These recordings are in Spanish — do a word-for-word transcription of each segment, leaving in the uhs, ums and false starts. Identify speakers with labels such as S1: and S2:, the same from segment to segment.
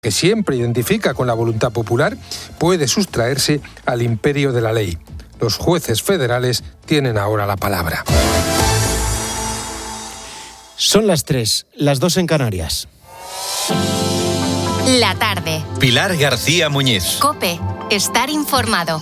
S1: que siempre identifica con la voluntad popular, puede sustraerse al imperio de la ley. Los jueces federales tienen ahora la palabra.
S2: Son las tres, las dos en Canarias.
S3: La tarde.
S4: Pilar García Muñiz.
S3: COPE. Estar informado.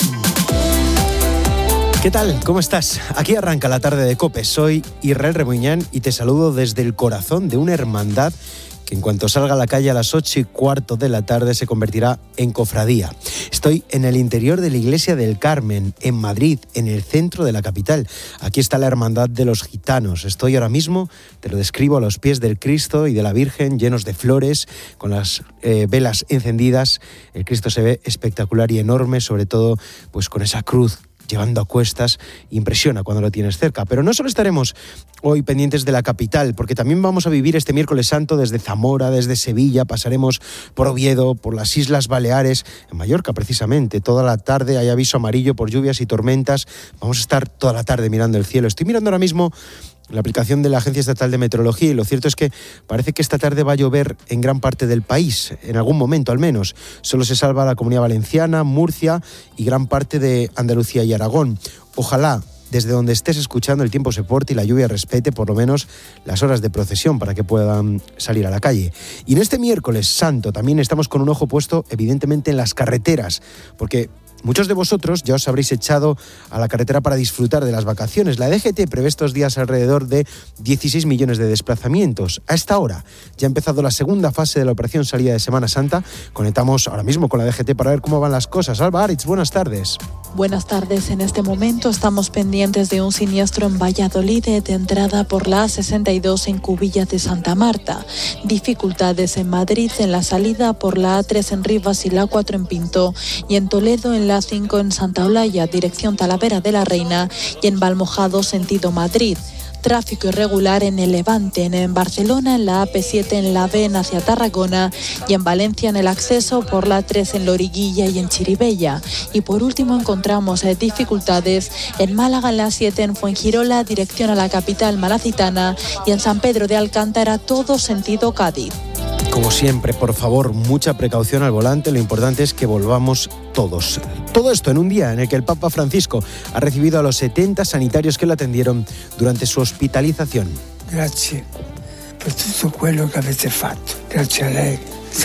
S2: ¿Qué tal? ¿Cómo estás? Aquí arranca la tarde de COPE. Soy Israel Rebuñán y te saludo desde el corazón de una hermandad que en cuanto salga a la calle a las ocho y cuarto de la tarde se convertirá en cofradía. Estoy en el interior de la Iglesia del Carmen, en Madrid, en el centro de la capital. Aquí está la Hermandad de los Gitanos. Estoy ahora mismo, te lo describo, a los pies del Cristo y de la Virgen, llenos de flores, con las eh, velas encendidas. El Cristo se ve espectacular y enorme, sobre todo pues con esa cruz llevando a cuestas, impresiona cuando lo tienes cerca. Pero no solo estaremos hoy pendientes de la capital, porque también vamos a vivir este miércoles santo desde Zamora, desde Sevilla, pasaremos por Oviedo, por las Islas Baleares, en Mallorca precisamente. Toda la tarde hay aviso amarillo por lluvias y tormentas. Vamos a estar toda la tarde mirando el cielo. Estoy mirando ahora mismo la aplicación de la Agencia Estatal de Meteorología y lo cierto es que parece que esta tarde va a llover en gran parte del país, en algún momento al menos. Solo se salva la Comunidad Valenciana, Murcia y gran parte de Andalucía y Aragón. Ojalá desde donde estés escuchando el tiempo se porte y la lluvia respete por lo menos las horas de procesión para que puedan salir a la calle. Y en este miércoles santo también estamos con un ojo puesto evidentemente en las carreteras, porque muchos de vosotros ya os habréis echado a la carretera para disfrutar de las vacaciones. La D G T prevé estos días alrededor de dieciséis millones de desplazamientos. A esta hora ya ha empezado la segunda fase de la operación salida de Semana Santa. Conectamos ahora mismo con la D G T para ver cómo van las cosas. Alba Aritz, buenas tardes.
S5: Buenas tardes. En este momento estamos pendientes de un siniestro en Valladolid de entrada por la A sesenta y dos en Cubillas de Santa Marta. Dificultades en Madrid en la salida por la A tres en Rivas y la A cuatro en Pinto, y en Toledo en la A cinco en Santa Olalla, dirección Talavera de la Reina, y en Valmojado, sentido Madrid. Tráfico irregular en el Levante, en Barcelona, en la A P siete, en la B N hacia Tarragona y en Valencia en el acceso por la A tres en Loriguilla y en Chirivella. Y por último encontramos eh, dificultades en Málaga, en la A siete, en Fuengirola, dirección a la capital malacitana, y en San Pedro de Alcántara, todo sentido Cádiz.
S2: Como siempre, por favor, mucha precaución al volante. Lo importante es que volvamos todos. Todo esto en un día en el que el Papa Francisco ha recibido a los setenta sanitarios que lo atendieron durante su hospitalización.
S6: Gracias por todo quello que avete fatto. Gracias a lei.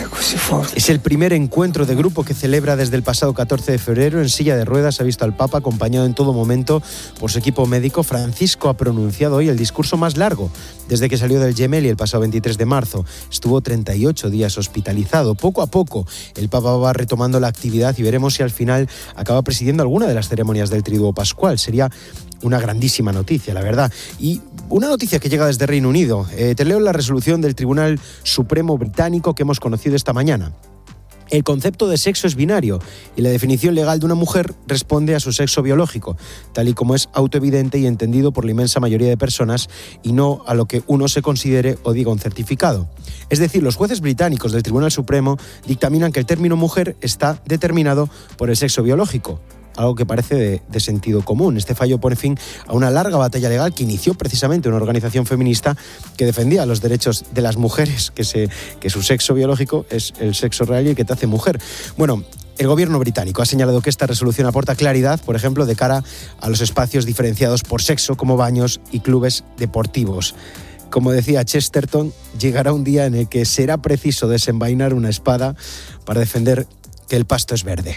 S2: Es el primer encuentro de grupo que celebra desde el pasado catorce de febrero. En silla de ruedas ha visto al Papa acompañado en todo momento por su equipo médico. Francisco ha pronunciado hoy el discurso más largo desde que salió del Gemelli el pasado veintitrés de marzo. Estuvo treinta y ocho días hospitalizado. Poco a poco el Papa va retomando la actividad y veremos si al final acaba presidiendo alguna de las ceremonias del Triduo Pascual. Sería una grandísima noticia, la verdad. Y una noticia que llega desde Reino Unido. Eh, te leo la resolución del Tribunal Supremo Británico que hemos conocido esta mañana. El concepto de sexo es binario y la definición legal de una mujer responde a su sexo biológico, tal y como es autoevidente y entendido por la inmensa mayoría de personas y no a lo que uno se considere o diga un certificado. Es decir, los jueces británicos del Tribunal Supremo dictaminan que el término mujer está determinado por el sexo biológico, algo que parece de, de sentido común. Este fallo pone fin a una larga batalla legal que inició precisamente una organización feminista que defendía los derechos de las mujeres, que, se, que su sexo biológico es el sexo real y el que te hace mujer. Bueno, el gobierno británico ha señalado que esta resolución aporta claridad, por ejemplo, de cara a los espacios diferenciados por sexo, como baños y clubes deportivos. Como decía Chesterton, llegará un día en el que será preciso desenvainar una espada para defender que el pasto es verde.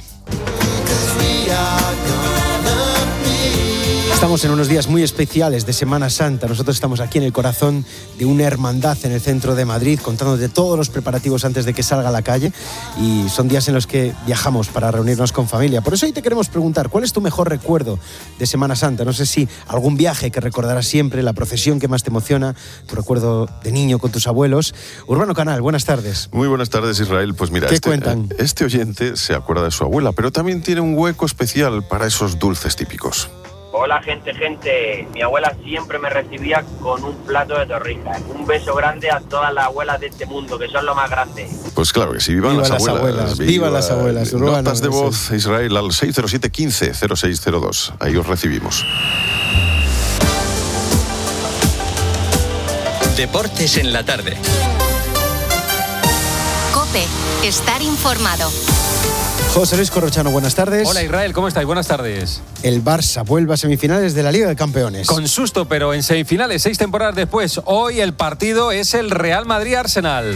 S2: Estamos en unos días muy especiales de Semana Santa. Nosotros estamos aquí en el corazón de una hermandad en el centro de Madrid, contándote todos los preparativos antes de que salga a la calle, y son días en los que viajamos para reunirnos con familia. Por eso hoy te queremos preguntar, ¿cuál es tu mejor recuerdo de Semana Santa? No sé si algún viaje que recordarás siempre, la procesión que más te emociona, tu recuerdo de niño con tus abuelos. Urbano Canal, buenas tardes.
S7: Muy buenas tardes, Israel. Pues mira,
S2: ¿Qué
S7: este,
S2: cuentan?
S7: este oyente se acuerda de su abuela, pero también tiene un hueco especial para esos dulces típicos.
S8: Hola gente, gente. Mi abuela siempre me recibía con un plato de torrijas. Un beso grande a todas las abuelas de este mundo, que son lo más grande.
S7: Pues claro que sí, vivan
S2: viva
S7: las,
S2: las
S7: abuelas.
S2: abuelas viva, viva las abuelas.
S7: Notas
S2: Urbano,
S7: de voz, Israel, al seis cero siete quince cero seis cero dos. Ahí os recibimos.
S4: Deportes en la tarde.
S3: COPE. Cope, estar informado.
S2: José Luis Corrochano, buenas tardes.
S9: Hola Israel, ¿cómo estáis? Buenas tardes.
S2: El Barça vuelve a semifinales de la Liga de Campeones.
S9: Con susto, pero en semifinales, seis temporadas después. Hoy el partido es el Real Madrid-Arsenal.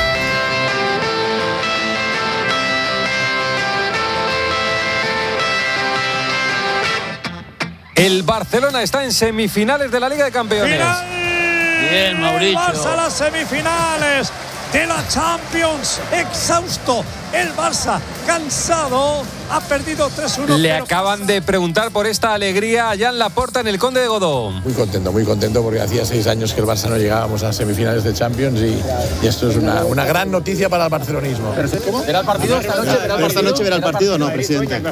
S9: El Barcelona está en semifinales de la Liga de Campeones.
S10: ¡Final!
S11: Bien, Mauricio.
S10: El Barça a las semifinales de la Champions. Exhausto. El Barça, cansado, ha perdido tres uno.
S9: Le acaban de preguntar por esta alegría a Jan Laporta en el Conde de Godó.
S12: Muy contento, muy contento porque hacía seis años que el Barça no llegábamos a semifinales de Champions y, y esto es una, una gran noticia para el barcelonismo.
S11: ¿Cómo? ¿Verá el partido esta noche? ¿Verá el partido? ¿Esta noche verá el partido o no, presidente?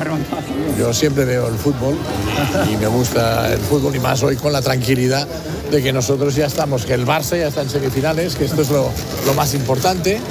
S12: Yo siempre veo el fútbol y me gusta el fútbol y más hoy con la tranquilidad de que nosotros ya estamos, que el Barça ya está en semifinales, que esto es lo, lo más importante.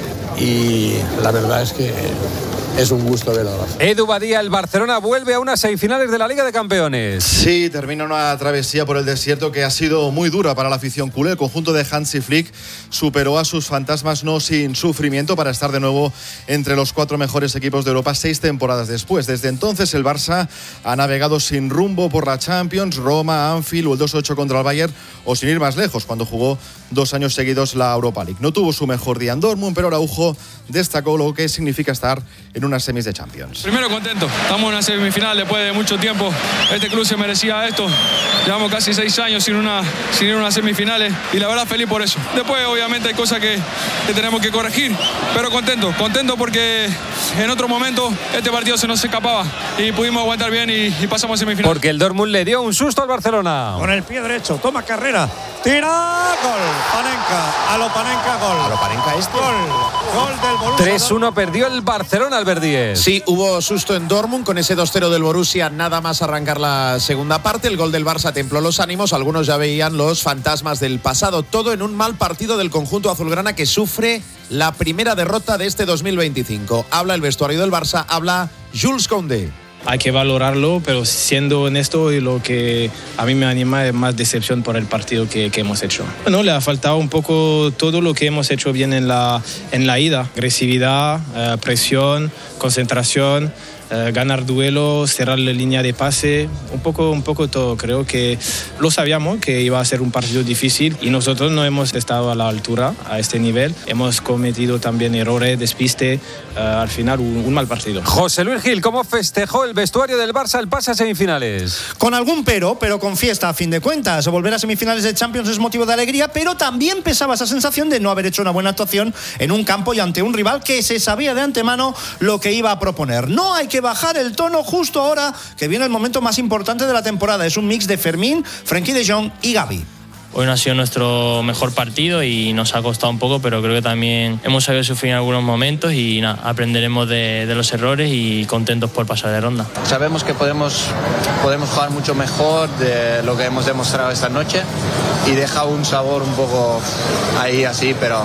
S12: Y la verdad es que es un gusto verlo.
S9: Edu Badía, el Barcelona vuelve a unas semifinales de la Liga de Campeones.
S13: Sí, termina una travesía por el desierto que ha sido muy dura para la afición culé. El conjunto de Hansi Flick superó a sus fantasmas no sin sufrimiento para estar de nuevo entre los cuatro mejores equipos de Europa seis temporadas después. Desde entonces el Barça ha navegado sin rumbo por la Champions, Roma, Anfield o el dos ocho contra el Bayern, o sin ir más lejos cuando jugó dos años seguidos la Europa League. No tuvo su mejor día en Dortmund, pero Araujo destacó lo que significa estar en unas semis de Champions.
S14: Primero contento, estamos en una semifinal después de mucho tiempo. Este club se merecía esto. Llevamos casi seis años sin una sin ir a unas semifinales y la verdad feliz por eso. Después obviamente hay cosas que, que tenemos que corregir, pero contento, contento porque en otro momento este partido se nos escapaba y pudimos aguantar bien y, y pasamos a semifinal.
S9: Porque el Dortmund le dio un susto al Barcelona.
S10: Con el pie derecho, toma carrera, tira, gol, Panenka, a lo Panenka, gol.
S15: A lo Panenka este.
S10: Gol, gol del Borussia.
S9: tres uno perdió el Barcelona al Verdier.
S15: Sí, hubo susto en Dortmund con ese dos cero del Borussia, nada más arrancar la segunda parte. El gol del Barça templó los ánimos, algunos ya veían los fantasmas del pasado. Todo en un mal partido del conjunto azulgrana que sufre la primera derrota de este dos mil veinticinco. Habla el vestuario del Barça, habla Jules Koundé.
S16: Hay que valorarlo, pero siendo honesto, y lo que a mí me anima es más decepción por el partido que, que hemos hecho. Bueno, le ha faltado un poco todo lo que hemos hecho bien en la, en la ida. Agresividad, eh, presión, concentración, eh, ganar duelos, cerrar la línea de pase, un poco, un poco todo. Creo que lo sabíamos que iba a ser un partido difícil y nosotros no hemos estado a la altura, a este nivel. Hemos cometido también errores, despiste, eh, al final un, un mal partido.
S9: José Luis Gil, ¿cómo festejó el vestuario del Barça el pase a semifinales?
S17: Con algún pero, pero con fiesta a fin de cuentas. Volver a semifinales de Champions es motivo de alegría, pero también pesaba esa sensación de no haber hecho una buena actuación en un campo y ante un rival que se sabía de antemano lo que iba a proponer. No hay que bajar el tono justo ahora que viene el momento más importante de la temporada. Es un mix de Fermín, Frenkie de Jong y Gavi.
S18: Hoy no ha sido nuestro mejor partido y nos ha costado un poco, pero creo que también hemos sabido sufrir en algunos momentos y nada, aprenderemos de, de los errores y contentos por pasar de ronda.
S19: Sabemos que podemos, podemos jugar mucho mejor de lo que hemos demostrado esta noche y deja un sabor un poco ahí así, pero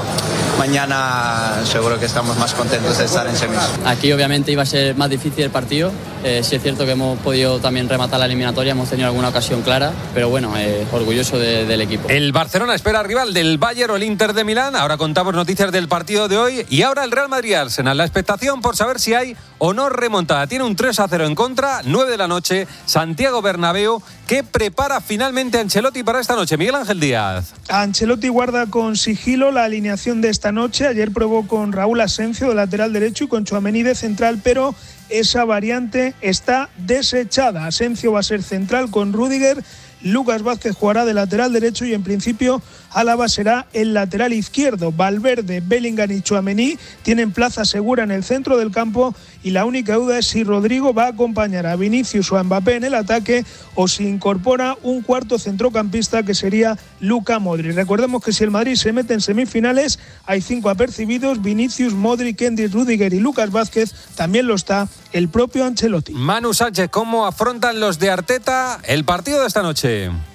S19: mañana seguro que estamos más contentos de estar en semis.
S20: Aquí obviamente iba a ser más difícil el partido. Eh, sí es cierto que hemos podido también rematar la eliminatoria, hemos tenido alguna ocasión clara, pero bueno, eh, orgulloso de, del equipo.
S9: El Barcelona espera rival del Bayern o el Inter de Milán. Ahora contamos noticias del partido de hoy. Y ahora el Real Madrid-Arsenal. La expectación por saber si hay o no remontada. Tiene un tres a cero en contra, nueve de la noche, Santiago Bernabéu. ¿Qué prepara finalmente Ancelotti para esta noche? Miguel Ángel Díaz.
S21: Ancelotti guarda con sigilo la alineación de esta noche. Ayer probó con Raúl Asencio de lateral derecho y con Tchouaméni de central, pero esa variante está desechada. Asencio va a ser central con Rüdiger. Lucas Vázquez jugará de lateral derecho y en principio Álava será el lateral izquierdo. Valverde, Bellingham y Tchouaméni tienen plaza segura en el centro del campo y la única duda es si Rodrigo va a acompañar a Vinicius o a Mbappé en el ataque o si incorpora un cuarto centrocampista que sería Luka Modric. Recordemos que si el Madrid se mete en semifinales hay cinco apercibidos: Vinicius, Modric, Kendrick, Rüdiger y Lucas Vázquez. También lo está el propio Ancelotti.
S9: Manu Sánchez, ¿cómo afrontan los de Arteta el partido de esta noche?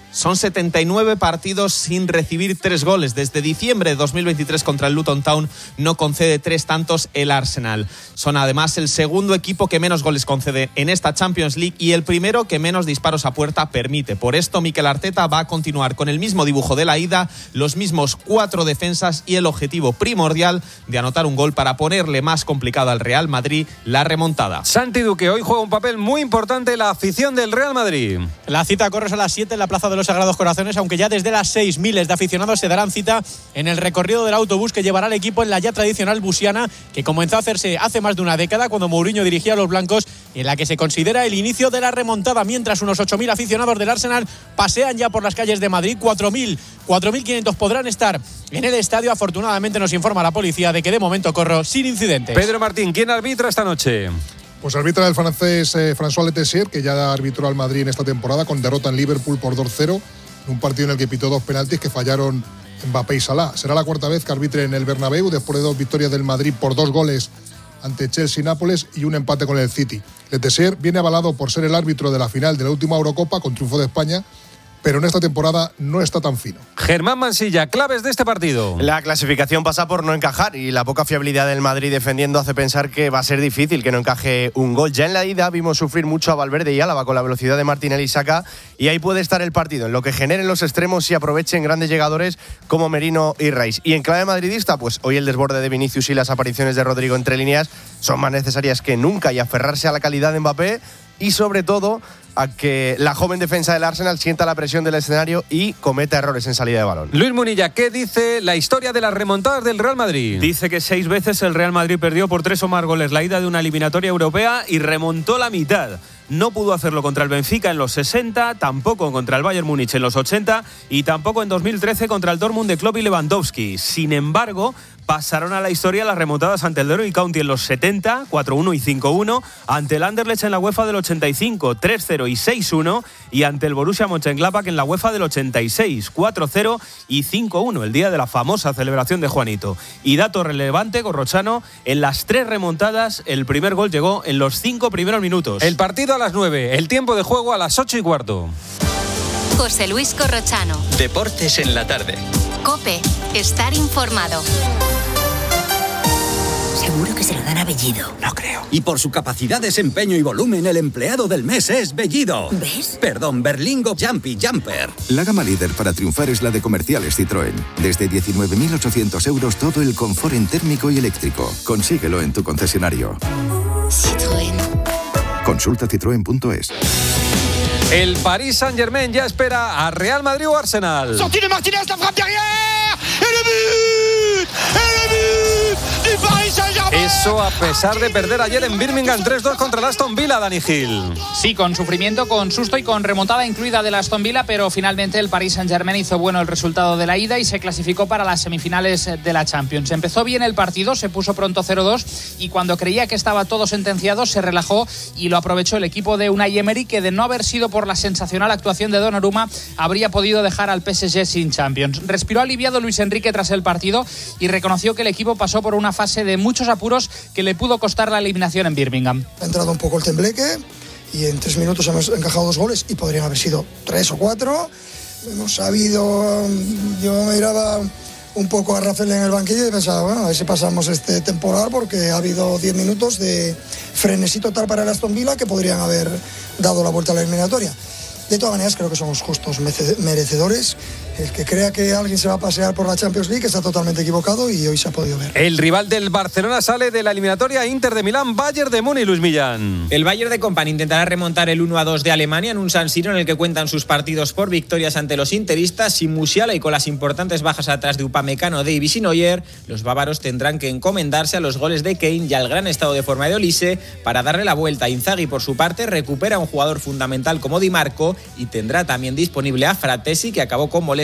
S1: Son setenta y nueve partidos sin recibir tres goles. Desde diciembre de dos mil veintitrés contra el Luton Town no concede tres tantos el Arsenal. Son además el segundo equipo que menos goles concede en esta Champions League y el primero que menos disparos a puerta permite. Por esto, Mikel Arteta va a continuar con el mismo dibujo de la ida, los mismos cuatro defensas y el objetivo primordial de anotar un gol para ponerle más complicado al Real Madrid la remontada.
S9: Santi Duque, hoy juega un papel muy importante la afición del Real Madrid.
S22: La cita corre a las siete en la Plaza de los Sagrados Corazones, aunque ya desde las seis miles de aficionados se darán cita en el recorrido del autobús que llevará al equipo en la ya tradicional busiana que comenzó a hacerse hace más de una década cuando Mourinho dirigía a los blancos y en la que se considera el inicio de la remontada, mientras unos ocho mil aficionados del Arsenal pasean ya por las calles de Madrid. cuatro mil, cuatro mil quinientos podrán estar en el estadio. Afortunadamente nos informa la policía de que de momento corro sin incidentes.
S9: Pedro Martín, ¿quién arbitra esta noche?
S23: Pues arbitra el francés eh, François Letessier, que ya arbitró al Madrid en esta temporada con derrota en Liverpool por dos cero. Un partido en el que pitó dos penaltis que fallaron Mbappé y Salah. Será la cuarta vez que arbitre en el Bernabéu después de dos victorias del Madrid por dos goles ante Chelsea y Nápoles y un empate con el City. Letessier viene avalado por ser el árbitro de la final de la última Eurocopa con triunfo de España, pero en esta temporada no está tan fino.
S9: Germán Mansilla, claves de este partido.
S24: La clasificación pasa por no encajar y la poca fiabilidad del Madrid defendiendo hace pensar que va a ser difícil que no encaje un gol. Ya en la ida vimos sufrir mucho a Valverde y Álava con la velocidad de Martinelli y Saka, y ahí puede estar el partido, en lo que generen los extremos y aprovechen grandes llegadores como Merino y Rice. Y en clave madridista, pues hoy el desborde de Vinicius y las apariciones de Rodrigo entre líneas son más necesarias que nunca, y aferrarse a la calidad de Mbappé y sobre todo a que la joven defensa del Arsenal sienta la presión del escenario y cometa errores en salida de balón.
S9: Luis Munilla, ¿qué dice la historia de las remontadas del Real Madrid?
S25: Dice que seis veces el Real Madrid perdió por tres o más goles la ida de una eliminatoria europea y remontó la mitad. No pudo hacerlo contra el Benfica en los sesenta, tampoco contra el Bayern Múnich en los ochenta y tampoco en dos mil trece contra el Dortmund de Klopp y Lewandowski. Sin embargo, pasaron a la historia las remontadas ante el Derby County en los setenta, cuatro uno y cinco uno, ante el Anderlecht en la UEFA del ochenta y cinco, tres cero y seis uno, y ante el Borussia Mönchengladbach en la UEFA del ochenta y seis, cuatro cero y cinco uno, el día de la famosa celebración de Juanito. Y dato relevante, Corrochano, en las tres remontadas el primer gol llegó en los cinco primeros minutos.
S9: El partido a las nueve, el tiempo de juego a las ocho y cuarto.
S3: José Luis Corrochano.
S4: Deportes en la tarde.
S3: COPE, estar informado.
S26: Seguro que se lo dan a Bellido. No creo. Y por su capacidad, desempeño y volumen, el empleado del mes es Bellido. ¿Ves? Perdón, Berlingo Jumpy Jumper.
S27: La gama líder para triunfar es la de Comerciales Citroën. Desde diecinueve mil ochocientos euros todo el confort en térmico y eléctrico. Consíguelo en tu concesionario.
S3: Citroën.
S27: Consulta citroen punto es.
S9: El Paris Saint-Germain ya espera a Real Madrid o Arsenal.
S28: Sortie de Martinez, la frappe derrière et le but et le but du Paris Saint-Germain.
S9: Eso a pesar de perder ayer en Birmingham tres dos contra el Aston Villa, Dani Gil.
S29: Sí, con sufrimiento, con susto y con remontada incluida del Aston Villa, pero finalmente el Paris Saint-Germain hizo bueno el resultado de la ida y se clasificó para las semifinales de la Champions. Empezó bien el partido, se puso pronto cero dos y cuando creía que estaba todo sentenciado se relajó y lo aprovechó el equipo de Unai Emery, que de no haber sido por la sensacional actuación de Donnarumma habría podido dejar al P S G sin Champions. Respiró aliviado Luis Enrique tras el partido y reconoció que el equipo pasó por una fase de muchos apuros que le pudo costar la eliminación en Birmingham.
S30: Ha entrado un poco el tembleque y en tres minutos hemos encajado dos goles y podrían haber sido tres o cuatro. Hemos sabido, yo miraba un poco a Rafael en el banquillo y pensaba, bueno, a ver si pasamos este temporal, porque ha habido diez minutos de frenesí total para el Aston Villa que podrían haber dado la vuelta a la eliminatoria. De todas maneras, creo que somos justos merecedores. El que crea que alguien se va a pasear por la Champions League está totalmente equivocado y hoy se ha podido ver.
S9: El rival del Barcelona sale de la eliminatoria. Inter de Milán, Bayern de Múnich, Luis Millán.
S31: El Bayern de Kompany intentará remontar el uno a dos de Alemania en un San Siro en el que cuentan sus partidos por victorias ante los interistas. Sin Musiala y con las importantes bajas atrás de Upamecano, Davies y Neuer, los bávaros tendrán que encomendarse a los goles de Kane y al gran estado de forma de Olise para darle la vuelta. Inzaghi, por su parte, recupera a un jugador fundamental como Di Marco y tendrá también disponible a Fratesi, que acabó con molestias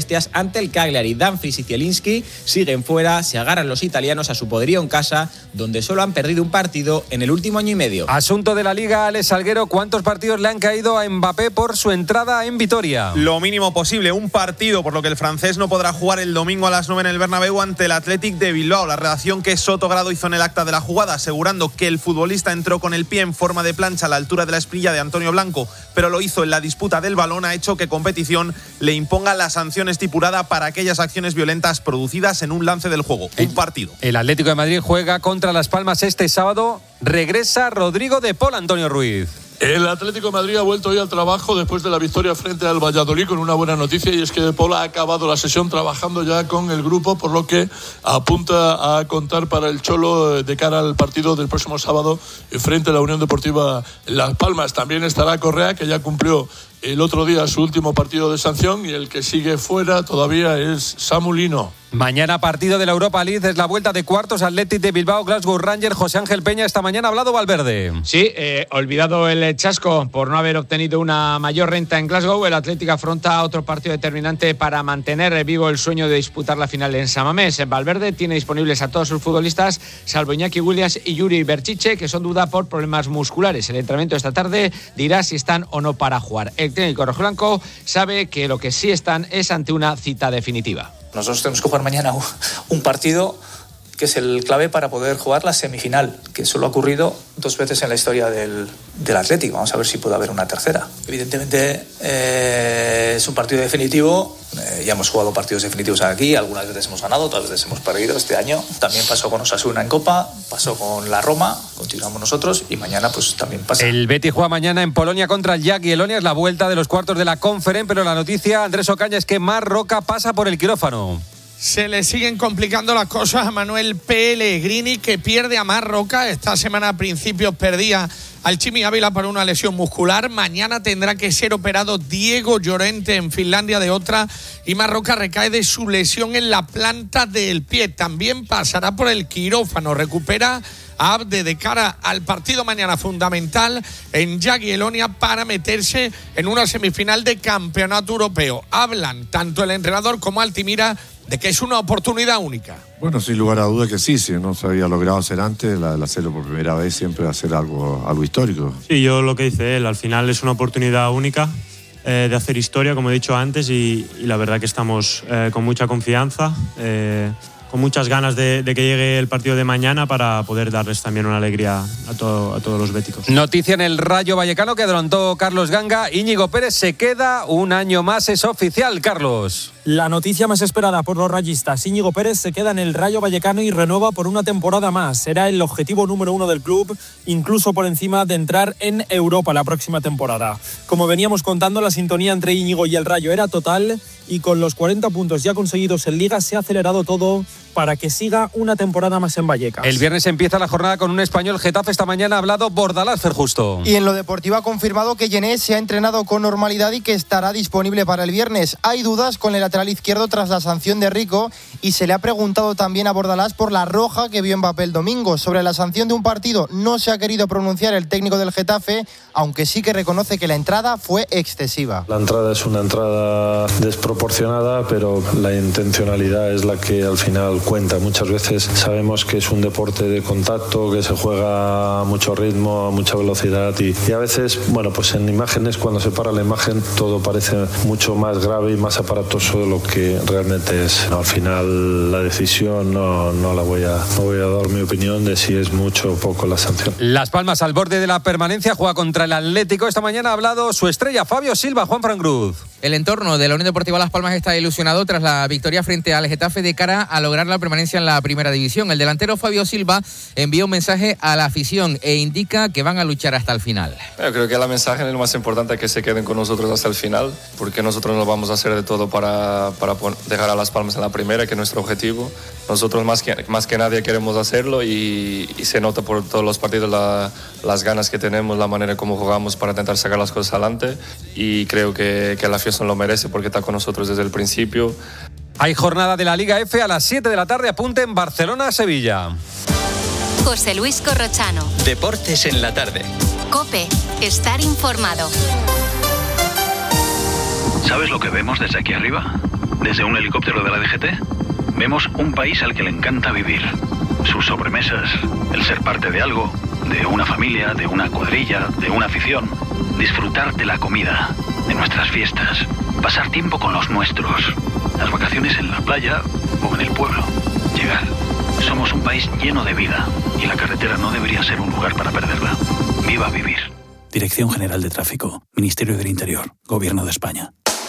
S31: bestias ante el Cagliari. Dumfries y Zielinski siguen fuera, se agarran los italianos a su poderío en casa, donde solo han perdido un partido en el último año y medio.
S9: Asunto de la Liga, Alex Salguero, ¿cuántos partidos le han caído a Mbappé por su entrada en Vitoria?
S1: Lo mínimo posible, un partido, por lo que el francés no podrá jugar el domingo a las nueve en el Bernabéu ante el Athletic de Bilbao. La redacción que Soto Grado hizo en el acta de la jugada, asegurando que el futbolista entró con el pie en forma de plancha a la altura de la espinilla de Antonio Blanco, pero lo hizo en la disputa del balón, ha hecho que competición le imponga la sanción estipulada para aquellas acciones violentas producidas en un lance del juego. Un partido.
S9: El Atlético de Madrid juega contra Las Palmas este sábado. Regresa Rodrigo de Paul, Antonio Ruiz.
S2: El Atlético de Madrid ha vuelto hoy al trabajo después de la victoria frente al Valladolid con una buena noticia, y es que De Paul ha acabado la sesión trabajando ya con el grupo, por lo que apunta a contar para el Cholo de cara al partido del próximo sábado frente a la Unión Deportiva Las Palmas. También estará Correa, que ya cumplió el otro día su último partido de sanción, y el que sigue fuera todavía es Samu Lino.
S9: Mañana partido de la Europa League, es la vuelta de cuartos, Athletic de Bilbao, Glasgow Rangers. José Ángel Peña, esta mañana ha hablado Valverde.
S5: Sí, eh, olvidado el chasco por no haber obtenido una mayor renta en Glasgow. El Athletic afronta otro partido determinante para mantener vivo el sueño de disputar la final en San Mamés. Valverde tiene disponibles a todos sus futbolistas, salvo Iñaki Williams y Yuri Berchiche, que son duda por problemas musculares. El entrenamiento esta tarde dirá si están o no para jugar. El técnico rojiblanco sabe que lo que sí están es ante una cita definitiva.
S6: Nosotros tenemos que jugar mañana un partido que es el clave para poder jugar la semifinal, que solo ha ocurrido dos veces en la historia del, del Atlético. Vamos a ver si puede haber una tercera. Evidentemente eh, es un partido definitivo. Eh, ya hemos jugado partidos definitivos aquí. Algunas veces hemos ganado, otras veces hemos perdido. Este año también pasó con Osasuna en Copa, pasó con la Roma, continuamos nosotros, y mañana pues también pasa.
S9: El Betis juega mañana en Polonia contra el Jagiellonia. Es la vuelta de los cuartos de la Conference, pero la noticia, Andrés Ocaña, es que Marc Roca pasa por el quirófano.
S7: Se le siguen complicando las cosas a Manuel Pellegrini, que pierde a Marc Roca. Esta semana a principios perdía al Chimi Ávila por una lesión muscular. Mañana tendrá que ser operado Diego Llorente en Finlandia de otra, y Marc Roca recae de su lesión en la planta del pie. También pasará por el quirófano. Recupera a Abde de cara al partido mañana fundamental en Jagiellonia para meterse en una semifinal de campeonato europeo. Hablan tanto el entrenador como Altimira de que es una oportunidad única.
S8: Bueno, sin lugar a dudas que sí, si no se había logrado hacer antes, el hacerlo por primera vez siempre va a ser algo, algo histórico.
S10: Sí, yo lo que dice él, al final es una oportunidad única eh, de hacer historia, como he dicho antes, y, y la verdad que estamos eh, con mucha confianza, eh, con muchas ganas de, de que llegue el partido de mañana para poder darles también una alegría a, todo, a todos los béticos.
S9: Noticia en el Rayo Vallecano que adelantó Carlos Ganga. Íñigo Pérez se queda un año más, es oficial, Carlos.
S11: La noticia más esperada por los rayistas. Íñigo Pérez se queda en el Rayo Vallecano y renueva por una temporada más. Será el objetivo número uno del club, incluso por encima de entrar en Europa la próxima temporada. Como veníamos contando, la sintonía entre Íñigo y el Rayo era total, y con los cuarenta puntos ya conseguidos en Liga se ha acelerado todo para que siga una temporada más en Vallecas.
S9: El viernes empieza la jornada con un español. Getafe esta mañana ha hablado Bordalás, Ferjusto.
S12: Y en lo deportivo ha confirmado que Yené se ha entrenado con normalidad y que estará disponible para el viernes. Hay dudas con el lateral izquierdo tras la sanción de Rico, y se le ha preguntado también a Bordalás por la roja que vio Mbappé el domingo. Sobre la sanción de un partido no se ha querido pronunciar el técnico del Getafe, aunque sí que reconoce que la entrada fue excesiva.
S13: La entrada es una entrada desproporcionada, pero la intencionalidad es la que al final cuenta. Muchas veces sabemos que es un deporte de contacto, que se juega a mucho ritmo, a mucha velocidad, y, y a veces, bueno, pues en imágenes, cuando se para la imagen, todo parece mucho más grave y más aparatoso de lo que realmente es. No, al final la decisión no, no la voy a, no voy a dar mi opinión de si es mucho o poco la sanción.
S9: Las Palmas al borde de la permanencia, juega contra el Atlético. Esta mañana ha hablado su estrella Fabio Silva. Juan Fran Cruz.
S14: El entorno de la Unión Deportiva Las Palmas está ilusionado tras la victoria frente al Getafe de cara a lograr la permanencia en la primera división. El delantero Fabio Silva envió un mensaje a la afición e indica que van a luchar hasta el final.
S15: Yo creo que el mensaje es lo más importante, que se queden con nosotros hasta el final, porque nosotros nos vamos a hacer de todo para, para dejar a Las Palmas en la primera, que es nuestro objetivo. Nosotros más que, más que nadie queremos hacerlo, y, y se nota por todos los partidos la, las ganas que tenemos, la manera como jugamos para intentar sacar las cosas adelante, y creo que, que la afición lo merece porque está con nosotros desde el principio.
S9: Hay jornada de la Liga F a las siete de la tarde. Apunten Barcelona-Sevilla.
S3: José Luis Corrochano.
S4: Deportes en la tarde.
S3: COPE. Estar informado.
S32: ¿Sabes lo que vemos desde aquí arriba?
S16: Desde un helicóptero de la D G T, vemos un país al que le encanta vivir. Sus sobremesas, el ser parte de algo, de una familia, de una cuadrilla, de una afición. Disfrutar de la comida, de nuestras fiestas, pasar tiempo con los nuestros, las vacaciones en la playa o en el pueblo. Llegar. Somos un país lleno de vida y la carretera no debería ser un lugar para perderla. Viva vivir.
S17: Dirección General de Tráfico, Ministerio del Interior, Gobierno de España.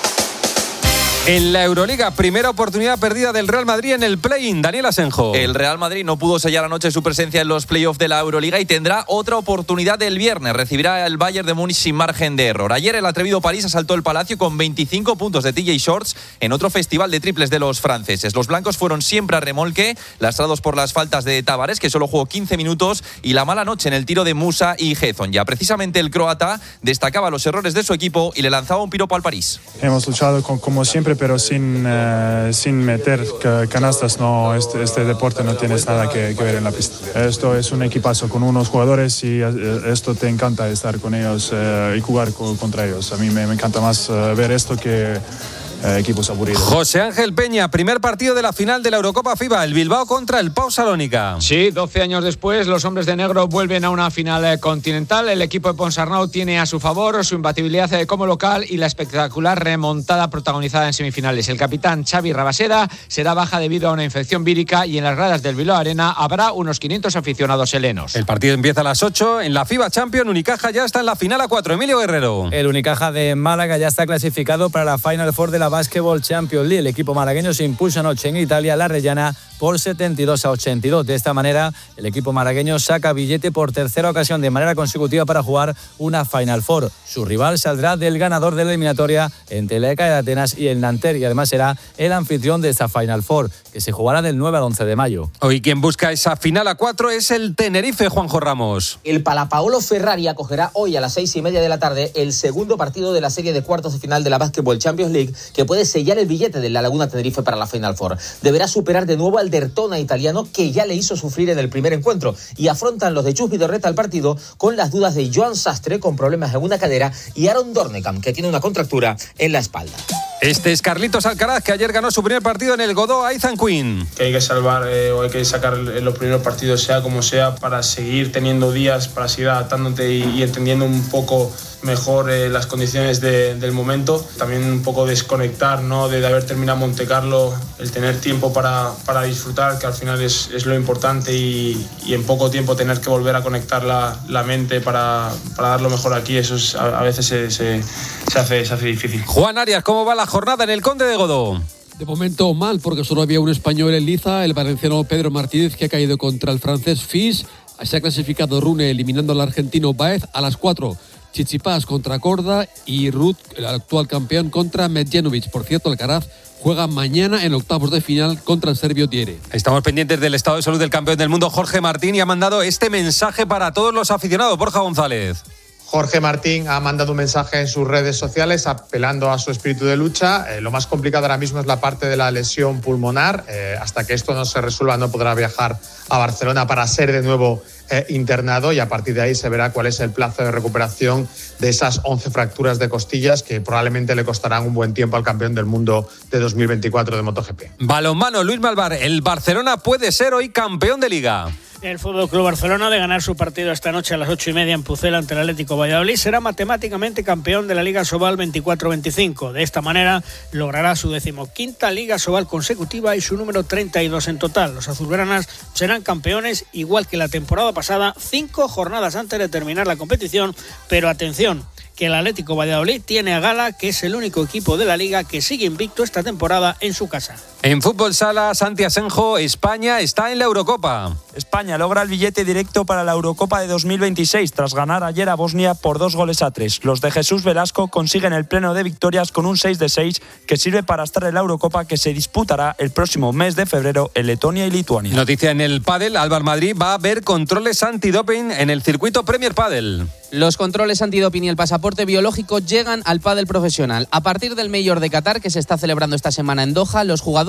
S9: En la Euroliga, primera oportunidad perdida del Real Madrid en el play-in. Daniel Asenjo.
S18: El Real Madrid no pudo sellar anoche su presencia en los playoffs de la Euroliga y tendrá otra oportunidad el viernes. Recibirá el Bayern de Múnich sin margen de error. Ayer el atrevido París asaltó el Palacio con veinticinco puntos de T J Shorts en otro festival de triples de los franceses. Los blancos fueron siempre a remolque, lastrados por las faltas de Tavares, que solo jugó quince minutos, y la mala noche en el tiro de Musa y Hezon. Ya precisamente el croata destacaba los errores de su equipo y le lanzaba un piropo al París.
S19: Hemos luchado con, como siempre, pero sin, eh, sin meter canastas. No, este, este deporte no tienes nada que, que ver en la pista. Esto es un equipazo con unos jugadores y esto te encanta estar con ellos eh, y jugar co- contra ellos. A mí me, me encanta más eh, ver esto que eh, equipos aburridos.
S9: José Ángel Peña, primer partido de la final de la Eurocopa FIBA, el Bilbao contra el Pau Salónica.
S5: Sí, doce años después, los hombres de negro vuelven a una final continental. El equipo de Ponsarnau tiene a su favor su imbatibilidad como local y la espectacular remontada protagonizada en semifinales. El capitán Xavi Rabaseda será baja debido a una infección vírica y en las gradas del Bilbao Arena habrá unos quinientos aficionados helenos.
S9: El partido empieza a las ocho. En la FIBA Champions, Unicaja ya está en la final a cuatro. Emilio Guerrero.
S20: El Unicaja de Málaga ya está clasificado para la Final Four de la Basketball Champions League. El equipo malagueño se impuso anoche en Italia la Reggiana por setenta y dos a ochenta y dos. De esta manera, el equipo malagueño saca billete por tercera ocasión de manera consecutiva para jugar una Final Four. Su rival saldrá del ganador de la eliminatoria entre el E C A de Atenas y el Nanterre, y además será el anfitrión de esta Final Four, que se jugará del nueve al once de mayo.
S9: Hoy quien busca esa final a cuatro es el Tenerife, Juanjo Ramos.
S21: El Palapaolo Ferrari acogerá hoy a las seis y media de la tarde el segundo partido de la serie de cuartos de final de la Basketball Champions League, que puede sellar el billete de la Laguna Tenerife para la Final Four. Deberá superar de nuevo al Dertona italiano, que ya le hizo sufrir en el primer encuentro, y afrontan los de Chus Vidorreta al partido con las dudas de Joan Sastre, con problemas en una cadera, y Aaron Dornekam, que tiene una contractura en la espalda.
S9: Este es Carlitos Alcaraz, que ayer ganó su primer partido en el Godó a Ethan Quinn.
S22: Que hay que salvar eh, o hay que sacar los primeros partidos, sea como sea, para seguir teniendo días, para seguir adaptándote y, y entendiendo un poco mejor eh, las condiciones de, del momento. También un poco desconectar, ¿no?, de, de haber terminado Monte Carlo, el tener tiempo para, para disfrutar, que al final es, es lo importante, y, y en poco tiempo tener que volver a conectar la, la mente para, para dar lo mejor aquí. Eso es, a, a veces se, se, se, hace, se hace difícil.
S9: Juan Arias, ¿cómo va la jornada en el Conde de Godó?
S23: De momento mal, porque solo había un español en liza, el valenciano Pedro Martínez, que ha caído contra el francés Fis. Se ha clasificado Rune eliminando al argentino Baez a las cuatro. Tsitsipas contra Korda y Ruth, el actual campeón, contra Medjanovic. Por cierto, Alcaraz juega mañana en octavos de final contra el serbio Diere.
S9: Estamos pendientes del estado de salud del campeón del mundo, Jorge Martín, y ha mandado este mensaje para todos los aficionados. Borja González.
S24: Jorge Martín ha mandado un mensaje en sus redes sociales apelando a su espíritu de lucha. Eh, lo más complicado ahora mismo es la parte de la lesión pulmonar. Eh, hasta que esto no se resuelva no podrá viajar a Barcelona para ser de nuevo eh, internado, y a partir de ahí se verá cuál es el plazo de recuperación de esas once fracturas de costillas que probablemente le costarán un buen tiempo al campeón del mundo de dos mil veinticuatro de MotoGP.
S9: Balonmano, Luis Malvar, el Barcelona puede ser hoy campeón de Liga.
S25: El Fútbol Club Barcelona, de ganar su partido esta noche a las ocho y media en Pucel ante el Atlético Valladolid, será matemáticamente campeón de la Liga Sobal veinticuatro veinticinco. De esta manera logrará su decimoquinta Liga Sobal consecutiva y su número treinta y dos en total. Los azulgranas serán campeones igual que la temporada pasada, cinco jornadas antes de terminar la competición, pero atención, que el Atlético Valladolid tiene a Gala, que es el único equipo de la Liga que sigue invicto esta temporada en su casa.
S9: En fútbol sala, Santi Asenjo, España está en la Eurocopa.
S26: España logra el billete directo para la Eurocopa de dos mil veintiséis tras ganar ayer a Bosnia por dos goles a tres. Los de Jesús Velasco consiguen el pleno de victorias con un seis de seis que sirve para estar en la Eurocopa, que se disputará el próximo mes de febrero en Letonia y Lituania.
S9: Noticia en el pádel, Álvaro Madrid va a haber controles antidoping en el circuito Premier Padel.
S14: Los controles antidoping y el pasaporte biológico llegan al pádel profesional. A partir del Major de Qatar, que se está celebrando esta semana en Doha, los jugadores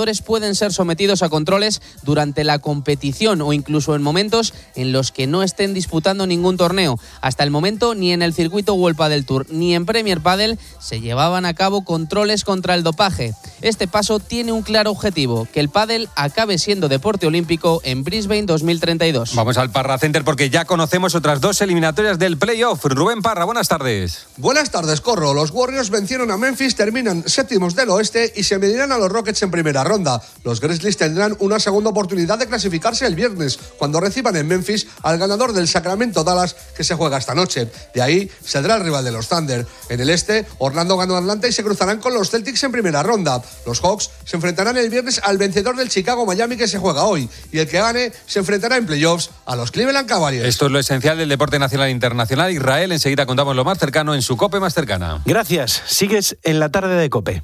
S1: jugadores pueden ser sometidos a controles durante la competición o incluso en momentos en los que no estén disputando ningún torneo. Hasta el momento, ni en el circuito World Padel Tour ni en Premier Padel se llevaban a cabo controles contra el dopaje. Este paso tiene un claro objetivo: que el pádel acabe siendo deporte olímpico en Brisbane dos mil treinta y dos.
S9: Vamos al Parra Center porque ya conocemos otras dos eliminatorias del playoff. Rubén Parra, buenas tardes.
S2: Buenas tardes, Corro. Los Warriors vencieron a Memphis, terminan séptimos del oeste y se medirán a los Rockets en primera ronda. Los Grizzlies tendrán una segunda oportunidad de clasificarse el viernes, cuando reciban en Memphis al ganador del Sacramento Dallas, que se juega esta noche. De ahí saldrá el rival de los Thunder. En el este, Orlando ganó a Atlanta y se cruzarán con los Celtics en primera ronda. Los Hawks se enfrentarán el viernes al vencedor del Chicago-Miami, que se juega hoy, y el que gane se enfrentará en playoffs a los Cleveland Cavaliers.
S9: Esto es lo esencial del deporte nacional e internacional. Israel, enseguida contamos lo más cercano en su COPE más cercana.
S6: Gracias. Sigues en la tarde de COPE.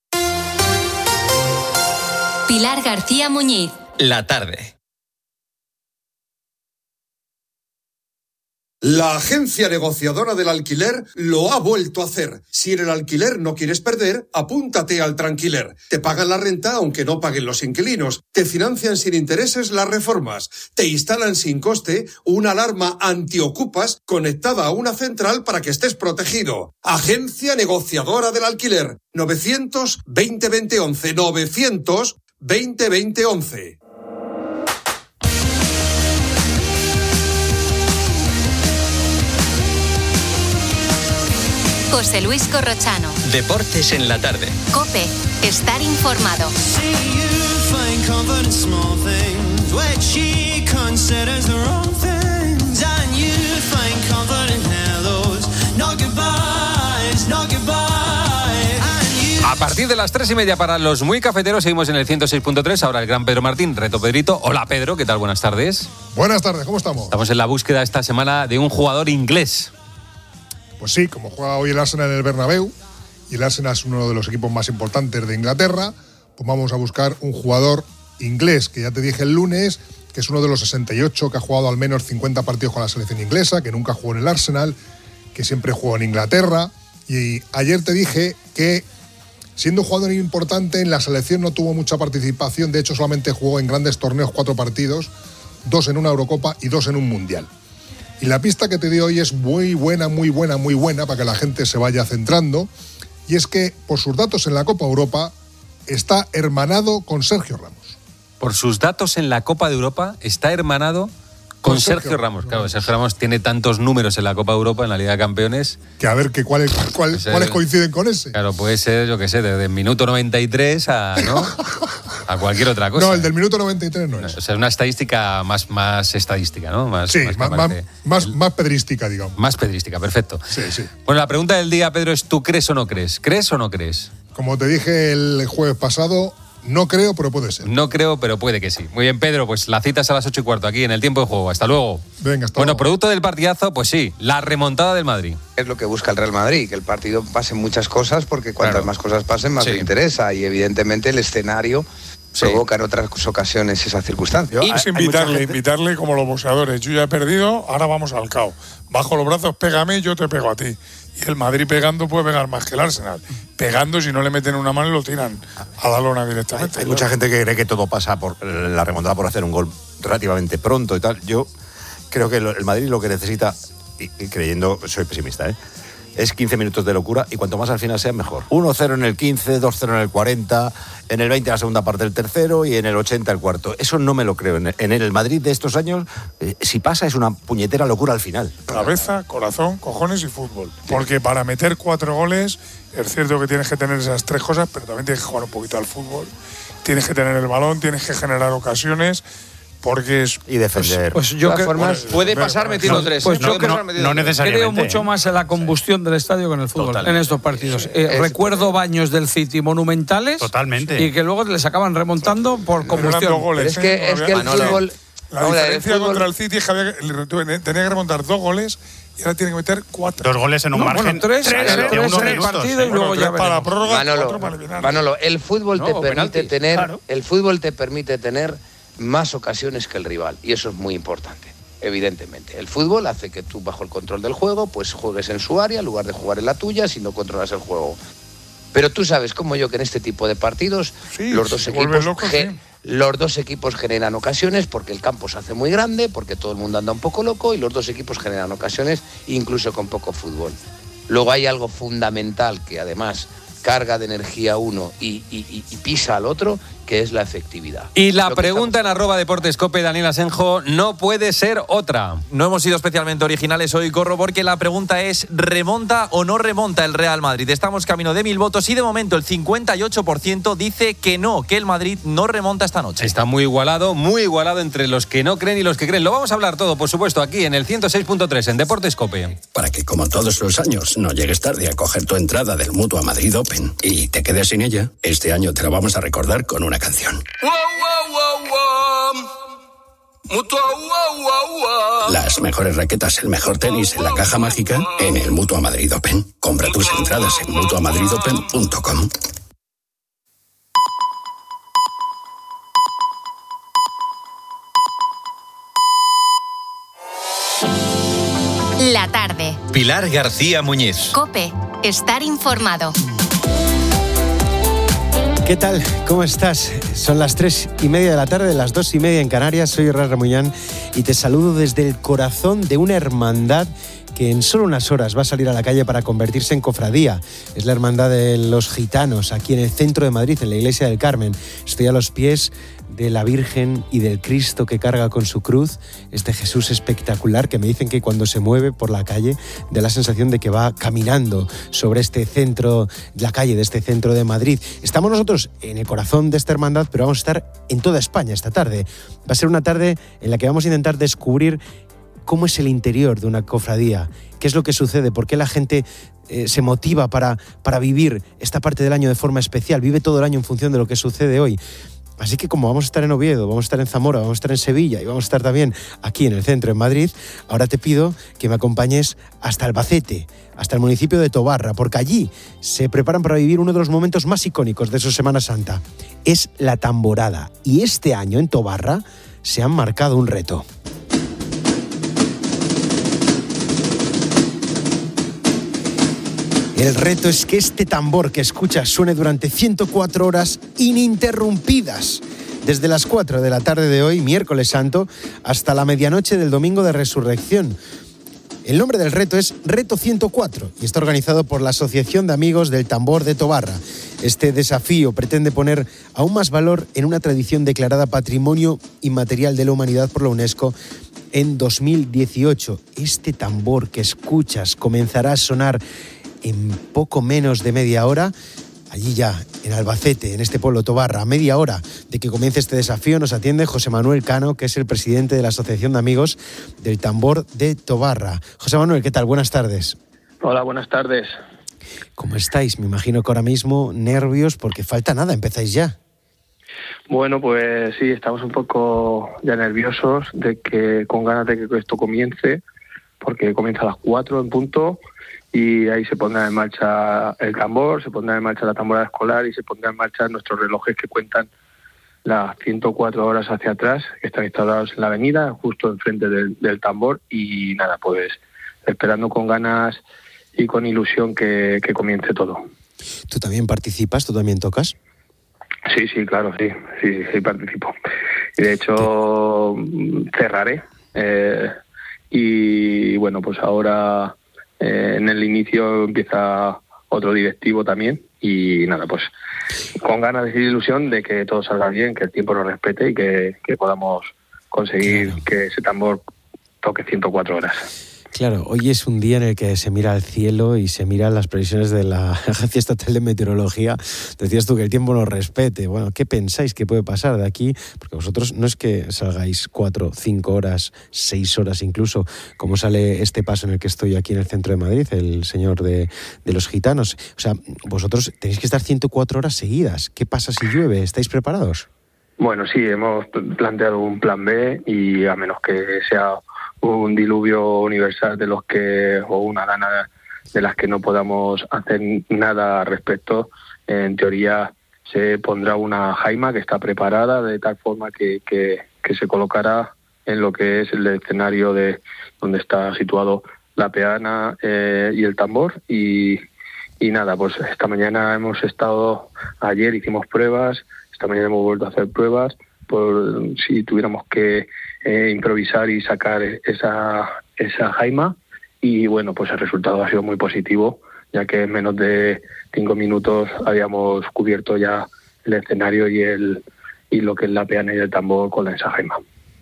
S3: Pilar García Muñiz.
S4: La tarde.
S7: La agencia negociadora del alquiler lo ha vuelto a hacer. Si en el alquiler no quieres perder, apúntate al Tranquiler. Te pagan la renta aunque no paguen los inquilinos. Te financian sin intereses las reformas. Te instalan sin coste una alarma antiocupas conectada a una central para que estés protegido. Agencia negociadora del alquiler. novecientos veinte veinte once. novecientos veinte veinte once.
S3: José Luis Corrochano.
S4: Deportes en la tarde.
S3: COPE. Estar informado.
S9: A partir de las tres y media para los muy cafeteros seguimos en el ciento seis punto tres. Ahora el gran Pedro Martín, Reto Pedrito. Hola Pedro, ¿qué tal? Buenas tardes.
S8: Buenas tardes, ¿cómo estamos?
S9: Estamos en la búsqueda esta semana de un jugador inglés.
S8: Pues sí, como juega hoy el Arsenal en el Bernabéu, y el Arsenal es uno de los equipos más importantes de Inglaterra, pues vamos a buscar un jugador inglés, que ya te dije el lunes, que es uno de los sesenta y ocho que ha jugado al menos cincuenta partidos con la selección inglesa, que nunca jugó en el Arsenal, que siempre jugó en Inglaterra. Y ayer te dije que, siendo un jugador importante, en la selección no tuvo mucha participación. De hecho, solamente jugó en grandes torneos cuatro partidos, dos en una Eurocopa y dos en un Mundial. Y la pista que te doy hoy es muy buena, muy buena, muy buena, para que la gente se vaya centrando. Y es que, por sus datos en la Copa Europa, está hermanado con Sergio Ramos.
S9: Por sus datos en la Copa de Europa, está hermanado con, con Sergio, Sergio Ramos. Claro, Sergio Ramos tiene tantos números en la Copa de Europa, en la Liga de Campeones.
S8: Que a ver que cuáles cuál, cuál coinciden con ese.
S9: Claro, puede ser, yo qué sé, desde el minuto noventa y tres a, ¿no? a cualquier otra cosa.
S8: No, el del minuto noventa y tres no es.
S9: O sea, una estadística más, más estadística, ¿no? Más,
S8: sí,
S9: más,
S8: más, más, más, más pedrística, digamos.
S9: Más pedrística, perfecto.
S8: Sí, sí.
S9: Bueno, la pregunta del día, Pedro, es ¿tú crees o no crees? ¿Crees o no crees?
S8: Como te dije el jueves pasado, no creo, pero puede ser.
S9: No creo, pero puede que sí. Muy bien, Pedro, pues la cita es a las ocho y cuarto aquí en el tiempo de juego. Hasta luego.
S8: Venga, hasta
S9: Bueno,
S8: luego.
S9: Producto del partidazo, pues sí, la remontada del Madrid.
S10: Es lo que busca el Real Madrid, que el partido pase muchas cosas, porque cuantas claro. más cosas pasen, más sí. le interesa. Y evidentemente el escenario sí. provoca en otras ocasiones esa circunstancia.
S27: Y es invitarle, gente... invitarle como los boxeadores. Yo ya he perdido, ahora vamos al cao. Bajo los brazos, pégame, yo te pego a ti. Y el Madrid pegando puede pegar más que el Arsenal. Pegando, si no le meten una mano, lo tiran a la lona directamente.
S28: Hay, hay mucha gente que cree que todo pasa por la remontada por hacer un gol relativamente pronto y tal. Yo creo que el Madrid lo que necesita, y, y creyendo, soy pesimista, ¿eh? es quince minutos de locura, y cuanto más al final sea, mejor. uno cero en el quince, dos cero en el cuarenta, en el veinte la segunda parte del tercero y en el ochenta el cuarto. Eso no me lo creo. En el, en el Madrid de estos años, eh, si pasa, es una puñetera locura al final.
S27: Cabeza, corazón, cojones y fútbol. Porque para meter cuatro goles, es cierto que tienes que tener esas tres cosas, pero también tienes que jugar un poquito al fútbol. Tienes que tener el balón, tienes que generar ocasiones. Porque es,
S28: y defender.
S27: Pues, pues yo que,
S14: formas, puede pasar metiendo
S27: no,
S14: tres.
S27: Pues no, yo creo, no, no necesariamente.
S20: Creo mucho más en la combustión del estadio que en el fútbol, Totalmente. en estos partidos. Eh, recuerdo baños del City monumentales.
S28: Totalmente.
S20: Y que luego les acaban remontando por combustión.
S27: Goles,
S21: es que,
S27: ¿eh?
S21: es que el fútbol.
S27: La no, diferencia fútbol... contra el City es que había, tenía que remontar dos goles y ahora tiene que meter cuatro.
S28: Dos goles en un no, margen.
S20: Bueno, tres, tres, tres, tres, tres partidos y luego bueno, ya
S27: para prórroga,
S21: Manolo,
S27: cuatro para eliminar.
S21: Manolo, el fútbol no, te permite penaltis, tener,
S27: claro.
S21: el fútbol te permite tener más ocasiones que el rival, y eso es muy importante, evidentemente. El fútbol hace que tú, bajo el control del juego, pues juegues en su área en lugar de jugar en la tuya si no controlas el juego.
S10: Pero tú sabes como yo que en este tipo de partidos
S27: sí,
S10: los dos equipos
S27: loco,
S10: ge-
S27: sí.
S10: los dos equipos generan ocasiones porque el campo se hace muy grande, porque todo el mundo anda un poco loco y los dos equipos generan ocasiones incluso con poco fútbol. Luego hay algo fundamental que además carga de energía uno y, y, y pisa al otro, que es la efectividad.
S9: Y la pregunta en arroba deportescope, Daniel Asenjo, no puede ser otra.
S11: No hemos sido especialmente originales hoy, Corro, porque la pregunta es, ¿remonta o no remonta el Real Madrid? Estamos camino de mil votos y de momento el cincuenta y ocho por ciento dice que no, que el Madrid no remonta esta noche.
S9: Está muy igualado, muy igualado entre los que no creen y los que creen. Lo vamos a hablar todo, por supuesto, aquí en el ciento seis punto tres, en Deportescope.
S12: Para que, como todos los años, no llegues tarde a coger tu entrada del Mutua Madrid Open y te quedes sin ella, este año te la vamos a recordar con una canción. Las mejores raquetas, el mejor tenis en la caja mágica en el Mutua Madrid Open. Compra tus entradas en mutua madrid open punto com.
S3: La tarde.
S4: Pilar García Muñiz.
S3: COPE. Estar informado.
S13: ¿Qué tal? ¿Cómo estás? Son las tres y media de la tarde, las dos y media en Canarias. Soy Ras Ramuñán y te saludo desde el corazón de una hermandad que en solo unas horas va a salir a la calle para convertirse en cofradía. Es la hermandad de los gitanos, aquí en el centro de Madrid, en la iglesia del Carmen. Estoy a los pies de la Virgen y del Cristo que carga con su cruz, este Jesús espectacular que me dicen que cuando se mueve por la calle da la sensación de que va caminando sobre este centro, la calle de este centro de Madrid. Estamos nosotros en el corazón de esta hermandad, pero vamos a estar en toda España esta tarde. Va a ser una tarde en la que vamos a intentar descubrir cómo es el interior de una cofradía, qué es lo que sucede, por qué la gente eh, se motiva para, para vivir esta parte del año de forma especial, vive todo el año en función de lo que sucede hoy. Así que como vamos a estar en Oviedo, vamos a estar en Zamora, vamos a estar en Sevilla y vamos a estar también aquí en el centro, en Madrid, ahora te pido que me acompañes hasta Albacete, hasta el municipio de Tobarra, porque allí se preparan para vivir uno de los momentos más icónicos de su Semana Santa. Es la tamborada. Y este año en Tobarra se han marcado un reto. El reto es que este tambor que escuchas suene durante ciento cuatro horas ininterrumpidas, desde las cuatro de la tarde de hoy, miércoles santo, hasta la medianoche del domingo de resurrección. El nombre del reto es Reto ciento cuatro y está organizado por la Asociación de Amigos del Tambor de Tobarra. Este desafío pretende poner aún más valor en una tradición declarada Patrimonio Inmaterial de la Humanidad por la UNESCO en dos mil dieciocho. Este tambor que escuchas comenzará a sonar en poco menos de media hora, allí ya, en Albacete, en este pueblo Tobarra. A media hora de que comience este desafío nos atiende José Manuel Cano, que es el presidente de la Asociación de Amigos del Tambor de Tobarra. José Manuel, ¿qué tal? Buenas tardes.
S15: Hola, buenas tardes.
S13: ¿Cómo estáis? Me imagino que ahora mismo nervios porque falta nada, empezáis ya.
S15: Bueno, pues sí, estamos un poco ya nerviosos de que, con ganas de que esto comience, porque comienza a las cuatro en punto. Y ahí se pondrá en marcha el tambor, se pondrá en marcha la tamborada escolar y se pondrá en marcha nuestros relojes que cuentan las ciento cuatro horas hacia atrás, que están instalados en la avenida, justo enfrente del, del tambor. Y nada, pues esperando con ganas y con ilusión que, que comience todo.
S13: ¿Tú también participas? ¿Tú también tocas?
S15: Sí, sí, claro, sí, sí, sí participo. Y de hecho cerraré. Eh, y bueno, pues ahora... Eh, en el inicio empieza otro directivo también y nada, pues con ganas de ilusión de que todo salga bien, que el tiempo nos respete y que, que podamos conseguir claro. que ese tambor toque ciento cuatro horas.
S13: Claro, hoy es un día en el que se mira al cielo y se miran las previsiones de la Agencia Estatal de Meteorología. Decías tú que el tiempo nos respete. Bueno, ¿qué pensáis que puede pasar de aquí? Porque vosotros no es que salgáis cuatro, cinco horas, seis horas incluso, como sale este paso en el que estoy aquí en el centro de Madrid, el señor de, de los gitanos. O sea, vosotros tenéis que estar ciento cuatro horas seguidas. ¿Qué pasa si llueve? ¿Estáis preparados?
S15: Bueno, sí, hemos planteado un plan B y a menos que sea un diluvio universal de los que o una lana de las que no podamos hacer nada al respecto, en teoría se pondrá una jaima que está preparada de tal forma que, que, que se colocará en lo que es el escenario de donde está situado la peana eh, y el tambor y, y nada, pues esta mañana hemos estado, ayer hicimos pruebas, esta mañana hemos vuelto a hacer pruebas, por si tuviéramos que eh, improvisar y sacar esa, esa jaima, y bueno, pues el resultado ha sido muy positivo, ya que en menos de cinco minutos habíamos cubierto ya el escenario y el y lo que es la peana y el tambor con esa jaima.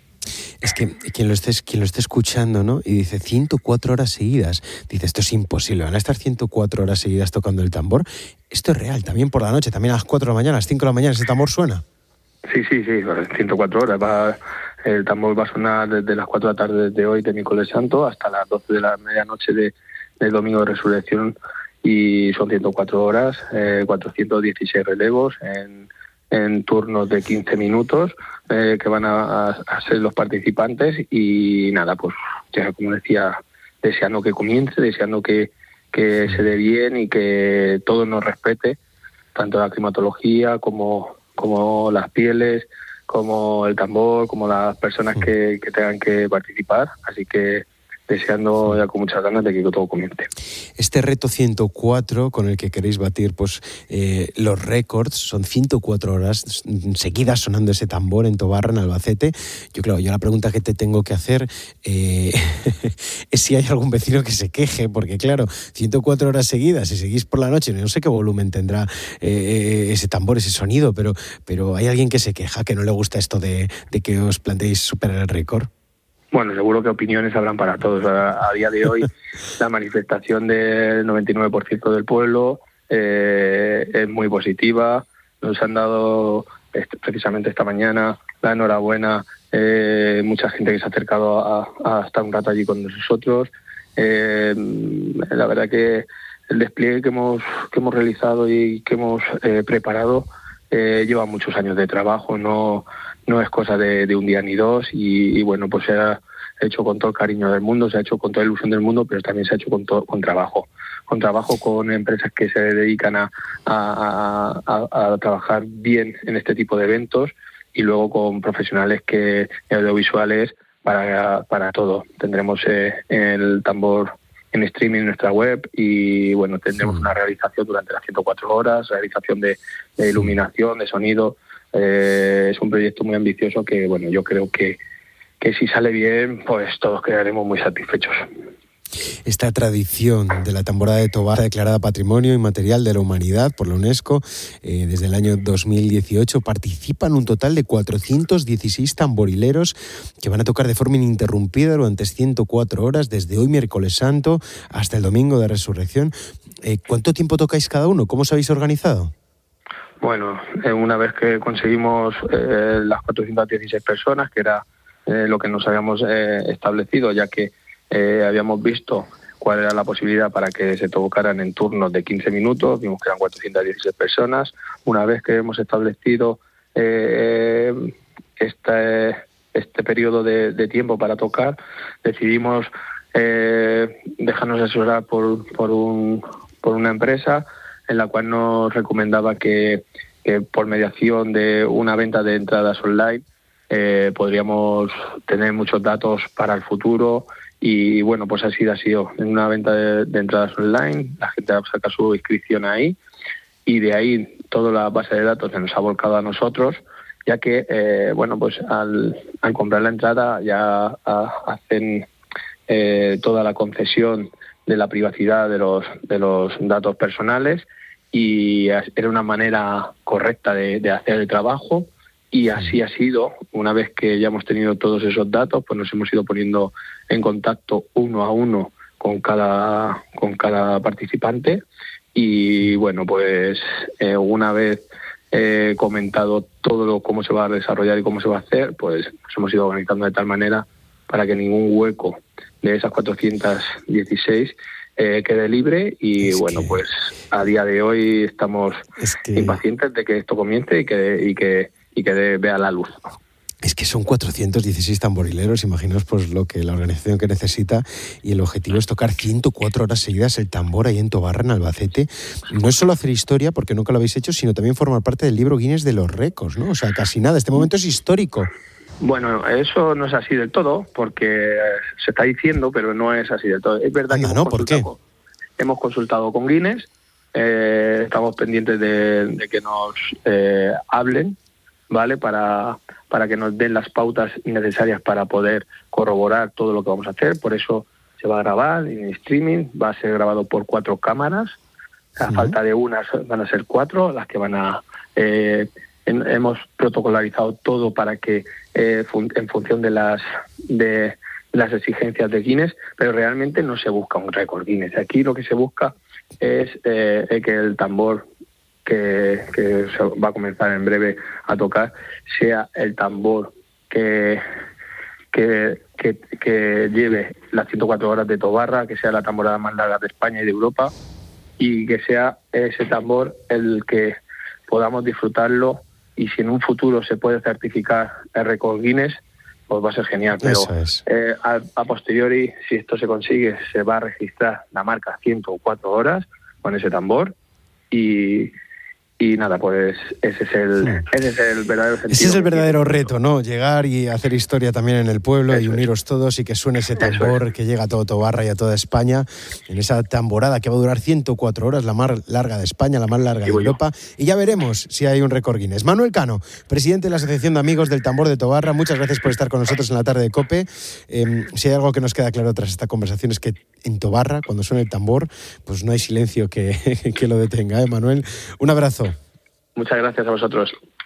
S13: Es que quien lo esté, quien lo esté escuchando, ¿no? Y dice ciento cuatro horas seguidas, dice, esto es imposible, van a estar ciento cuatro horas seguidas tocando el tambor. Esto es real, también por la noche, también a las cuatro de la mañana, a las cinco de la mañana, ese tambor suena.
S15: Sí, sí, sí, ciento cuatro horas. Va, el tambor va a sonar desde las cuatro de la tarde de hoy de miércoles santo hasta las doce de la medianoche de, del domingo de resurrección, y son ciento cuatro horas, eh, cuatrocientos dieciséis relevos en, en turnos de quince minutos eh, que van a, a ser los participantes, y nada, pues ya como decía, deseando que comience, deseando que, que se dé bien y que todo nos respete, tanto la climatología como, como las pieles, como el tambor, como las personas que, que tengan que participar, así que deseando ya con muchas ganas de que todo comience.
S13: Este reto ciento cuatro con el que queréis batir pues eh, los récords, son ciento cuatro horas seguidas sonando ese tambor en Tobarra, en Albacete. Yo claro, yo la pregunta que te tengo que hacer eh, es si hay algún vecino que se queje, porque claro, ciento cuatro horas seguidas, si seguís por la noche, no sé qué volumen tendrá eh, ese tambor, ese sonido, pero, pero hay alguien que se queja, que no le gusta esto de, de que os planteéis superar el récord.
S15: Bueno, seguro que opiniones habrán para todos. A, a día de hoy, la manifestación del noventa y nueve por ciento del pueblo eh, es muy positiva. Nos han dado, este, precisamente esta mañana, la enhorabuena. Eh, mucha gente que se ha acercado a, a estar un rato allí con nosotros. Eh, la verdad que el despliegue que hemos, que hemos realizado y que hemos eh, preparado eh, lleva muchos años de trabajo, no... No es cosa de, de un día ni dos, y, y bueno, pues se ha hecho con todo el cariño del mundo, se ha hecho con toda la ilusión del mundo, pero también se ha hecho con todo, con trabajo, con trabajo con empresas que se dedican a, a, a, a trabajar bien en este tipo de eventos, y luego con profesionales que audiovisuales para, para todo. Tendremos eh, el tambor en streaming en nuestra web, y bueno, tendremos una realización durante las ciento cuatro horas, realización de, de iluminación, de sonido. Eh, es un proyecto muy ambicioso que, bueno, yo creo que, que si sale bien, pues todos quedaremos muy satisfechos.
S13: Esta tradición de la tamborada de Tobarra, declarada Patrimonio Inmaterial de la Humanidad por la UNESCO eh, desde el año dos mil dieciocho, participan un total de cuatrocientos dieciséis tamborileros que van a tocar de forma ininterrumpida durante ciento cuatro horas, desde hoy miércoles santo hasta el domingo de resurrección. Eh, ¿Cuánto tiempo tocáis cada uno? ¿Cómo os habéis organizado?
S15: Bueno, eh, una vez que conseguimos eh, las cuatrocientas dieciséis personas, que era eh, lo que nos habíamos eh, establecido, ya que eh, habíamos visto cuál era la posibilidad para que se tocaran en turnos de quince minutos, vimos que eran cuatrocientas dieciséis personas. Una vez que hemos establecido eh, este, este periodo de, de tiempo para tocar, decidimos eh, dejarnos asesorar por, por, un, por una empresa en la cual nos recomendaba que, que por mediación de una venta de entradas online eh, podríamos tener muchos datos para el futuro, y bueno, pues así ha sido. En una venta de, de entradas online, la gente saca su inscripción ahí, y de ahí toda la base de datos se nos ha volcado a nosotros, ya que eh, bueno, pues al, al comprar la entrada ya a, hacen eh, toda la concesión de la privacidad de los, de los datos personales, y era una manera correcta de, de hacer el trabajo, y así ha sido. Una vez que ya hemos tenido todos esos datos, pues nos hemos ido poniendo en contacto uno a uno con cada, con cada participante, y bueno, pues eh, una vez eh, comentado todo lo, cómo se va a desarrollar y cómo se va a hacer, pues nos hemos ido organizando de tal manera para que ningún hueco de esas cuatrocientas dieciséis Eh, quede libre, y es bueno, que... pues a día de hoy estamos es que... impacientes de que esto comience y que y que y que de, vea la luz.
S13: Es que son cuatrocientos dieciséis tamborileros, imaginaos pues lo que la organización que necesita, y el objetivo es tocar ciento cuatro horas seguidas el tambor ahí en Tobarra, en Albacete. No es solo hacer historia, porque nunca lo habéis hecho, sino también formar parte del libro Guinness de los récords, ¿no? O sea, casi nada, este momento es histórico.
S15: Bueno, eso no es así del todo, porque se está diciendo, pero no es así del todo. Es verdad
S13: Anda,
S15: que hemos,
S13: ¿no? ¿Por qué?
S15: hemos consultado con Guinness, eh, estamos pendientes de, de que nos eh, hablen, ¿vale? Para, para que nos den las pautas necesarias para poder corroborar todo lo que vamos a hacer. Por eso se va a grabar en streaming, va a ser grabado por cuatro cámaras. A uh-huh. falta de una van a ser cuatro las que van a... Eh, en, hemos protocolarizado todo para que eh, fun, en función de las de las exigencias de Guinness, pero realmente no se busca un récord Guinness. Aquí lo que se busca es eh, que el tambor que, que se va a comenzar en breve a tocar sea el tambor que, que, que, que lleve las ciento cuatro horas de Tobarra, que sea la tamborada más larga de España y de Europa, y que sea ese tambor el que podamos disfrutarlo, y si en un futuro se puede certificar el récord Guinness, pues va a ser genial. Pero
S13: es.
S15: eh, a, a posteriori, si esto se consigue, se va a registrar la marca ciento cuatro horas con ese tambor, y, y nada, pues ese es el, sí. ese es el verdadero sentido.
S13: Ese es el verdadero reto, ¿no? Llegar y hacer historia también en el pueblo. Eso y uniros es. todos, y que suene ese tambor es. que llega a todo Tobarra y a toda España, en esa tamborada que va a durar ciento cuatro horas, la más larga de España, la más larga de Europa, y ya veremos si hay un récord Guinness. Manuel Cano, presidente de la Asociación de Amigos del Tambor de Tobarra, muchas gracias por estar con nosotros en la tarde de COPE. Eh, si hay algo que nos queda claro tras esta conversación es que en Tobarra, cuando suena el tambor, pues no hay silencio que, que lo detenga, ¿eh, Manuel? Un abrazo.
S15: Muchas gracias a vosotros.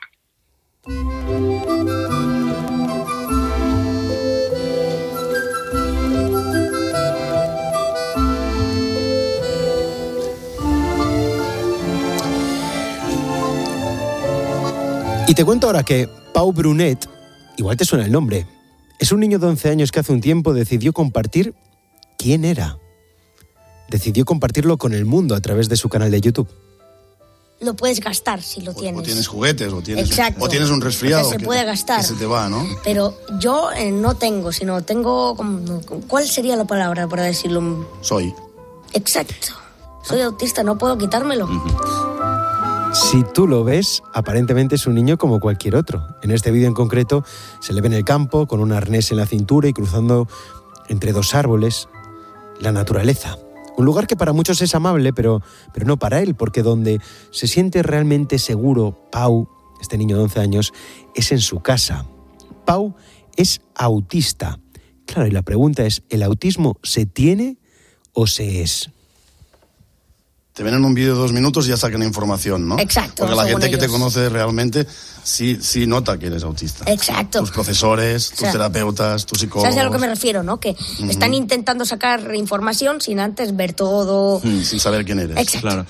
S13: Y te cuento ahora que Pau Brunet, igual te suena el nombre, es un niño de once años que hace un tiempo decidió compartir quién era. Decidió compartirlo con el mundo a través de su canal de YouTube.
S5: Lo puedes gastar si lo tienes.
S16: O tienes juguetes, o tienes,
S5: Exacto.
S16: o tienes un resfriado.
S5: Que se
S16: que,
S5: puede gastar.
S16: Que se te va, ¿no?
S5: Pero yo eh, no tengo, sino tengo... ¿Cuál sería la palabra para decirlo?
S16: Soy.
S5: Exacto. Soy autista, no puedo quitármelo.
S16: Uh-huh.
S13: Si tú lo ves, aparentemente es un niño como cualquier otro. En este vídeo en concreto se le ve en el campo con un arnés en la cintura y cruzando entre dos árboles la naturaleza. Un lugar que para muchos es amable, pero, pero no para él, porque donde se siente realmente seguro Pau, este niño de once años, es en su casa. Pau es autista. Claro, y la pregunta es, ¿el autismo se tiene o se es?
S16: Te ven en un vídeo de dos minutos y ya sacan información, ¿no?
S5: Exacto.
S16: Porque la gente
S5: ellos.
S16: que te conoce realmente sí, sí nota que eres autista.
S5: Exacto.
S16: Tus profesores, tus o sea, terapeutas, tus psicólogos.
S5: ¿Sabes a lo que me refiero, no? Que uh-huh. están intentando sacar información sin antes ver todo.
S16: Mm, sin saber quién eres.
S5: Exacto.
S16: Claro.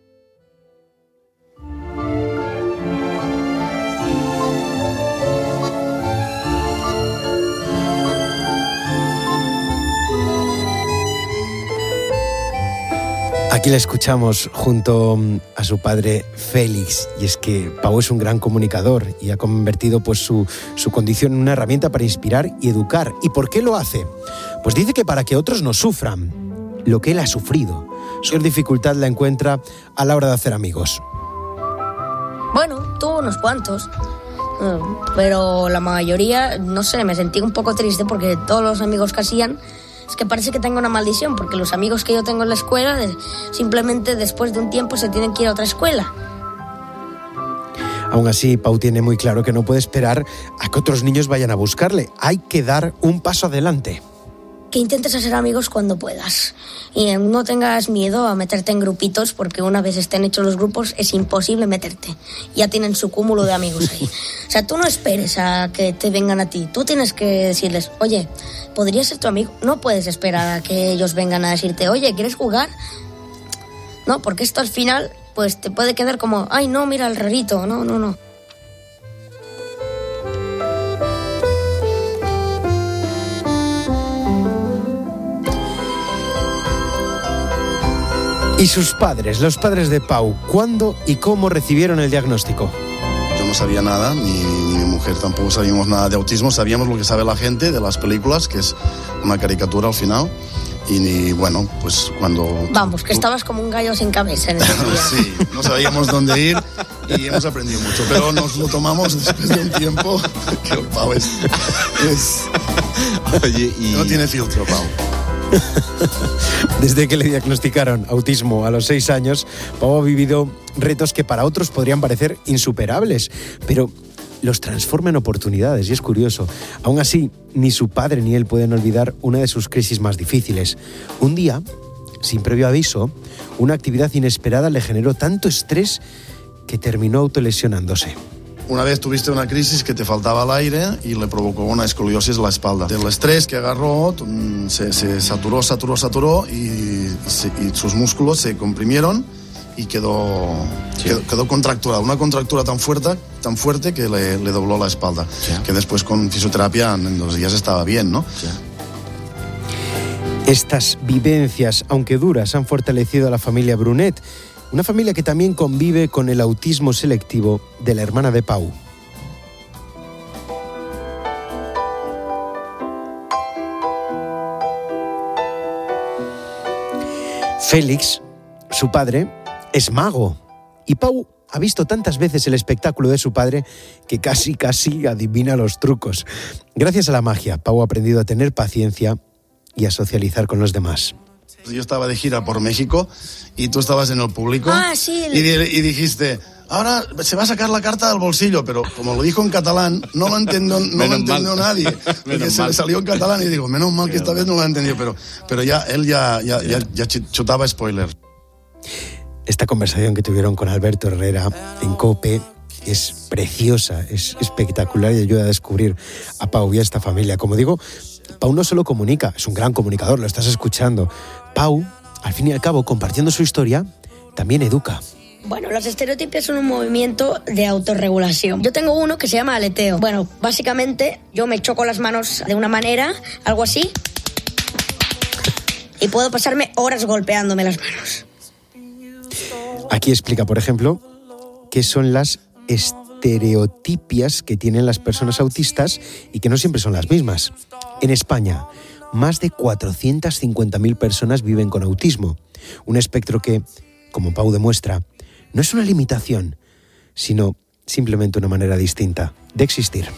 S13: Aquí la escuchamos junto a su padre Félix, y es que Pau es un gran comunicador y ha convertido pues su, su condición en una herramienta para inspirar y educar. ¿Y por qué lo hace? Pues dice que para que otros no sufran lo que él ha sufrido. Su dificultad la encuentra a la hora de hacer amigos.
S5: Bueno, tuvo unos cuantos, pero la mayoría, no sé, me sentí un poco triste porque todos los amigos que hacían... Es que parece que tengo una maldición, porque los amigos que yo tengo en la escuela, simplemente después de un tiempo se tienen que ir a otra escuela.
S13: Aún así, Pau tiene muy claro que no puede esperar a que otros niños vayan a buscarle. Hay que dar un paso adelante.
S5: Que intentes hacer amigos cuando puedas. Y no tengas miedo a meterte en grupitos, porque una vez estén hechos los grupos es imposible meterte. Ya tienen su cúmulo de amigos ahí. O sea, tú no esperes a que te vengan a ti. Tú tienes que decirles, oye, ¿podría ser tu amigo? No puedes esperar a que ellos vengan a decirte, oye, ¿quieres jugar? No, porque esto al final pues te puede quedar como, ay, no, mira el rarito. No, no, no.
S13: ¿Y sus padres, los padres de Pau, cuándo y cómo recibieron el diagnóstico?
S16: Yo no sabía nada, ni, ni mi mujer tampoco sabíamos nada de autismo. Sabíamos lo que sabe la gente de las películas, que es una caricatura al final. Y, ni, bueno, pues cuando...
S5: Vamos, que estabas como un gallo sin cabeza en ese día.
S16: Sí, no sabíamos dónde ir y hemos aprendido mucho. Pero nos lo tomamos después de un tiempo, que Pau es... es...
S28: Oye, y...
S16: No tiene filtro, Pau.
S13: Desde que le diagnosticaron autismo a los seis años, Pau ha vivido retos que para otros podrían parecer insuperables, pero los transforma en oportunidades y es curioso. Aún así, ni su padre ni él pueden olvidar una de sus crisis más difíciles. Un día, sin previo aviso, una actividad inesperada le generó tanto estrés que terminó autolesionándose.
S16: Una vez tuviste una crisis que te faltaba el aire y le provocó una escoliosis en la espalda. Del estrés que agarró, se, se saturó, saturó, saturó y, se, y sus músculos se comprimieron y quedó, sí. quedó, quedó contracturado. Una contractura tan fuerte, tan fuerte que le, le dobló la espalda. Sí. Que después con fisioterapia en dos días estaba bien, ¿no? Sí.
S13: Estas vivencias, aunque duras, han fortalecido a la familia Brunet. Una familia que también convive con el autismo selectivo de la hermana de Pau. Félix, su padre, es mago. Y Pau ha visto tantas veces el espectáculo de su padre que casi, casi adivina los trucos. Gracias a la magia, Pau ha aprendido a tener paciencia y a socializar con los demás.
S16: Yo estaba de gira por México y tú estabas en el público
S5: ah, sí, el...
S16: y, y dijiste, ahora se va a sacar la carta del bolsillo, pero como lo dijo en catalán, no lo entendió, no lo entendió nadie, porque se le salió en catalán y digo, menos mal que esta vez no lo ha entendido, pero, pero ya él ya, ya, ya, ya chutaba spoiler.
S13: Esta conversación que tuvieron con Alberto Herrera en COPE es preciosa, es espectacular y ayuda a descubrir a Pau y a esta familia. Como digo, Pau no solo comunica, es un gran comunicador, lo estás escuchando. Pau, al fin y al cabo, compartiendo su historia, también educa.
S5: Bueno, los estereotipos son un movimiento de autorregulación. Yo tengo uno que se llama aleteo. Bueno, básicamente yo me choco las manos de una manera, algo así, y puedo pasarme horas golpeándome las manos.
S13: Aquí explica, por ejemplo, qué son las estereotipias que tienen las personas autistas y que no siempre son las mismas. En España, más de cuatrocientas cincuenta mil personas viven con autismo, un espectro que, como Pau demuestra, no es una limitación, sino simplemente una manera distinta de existir.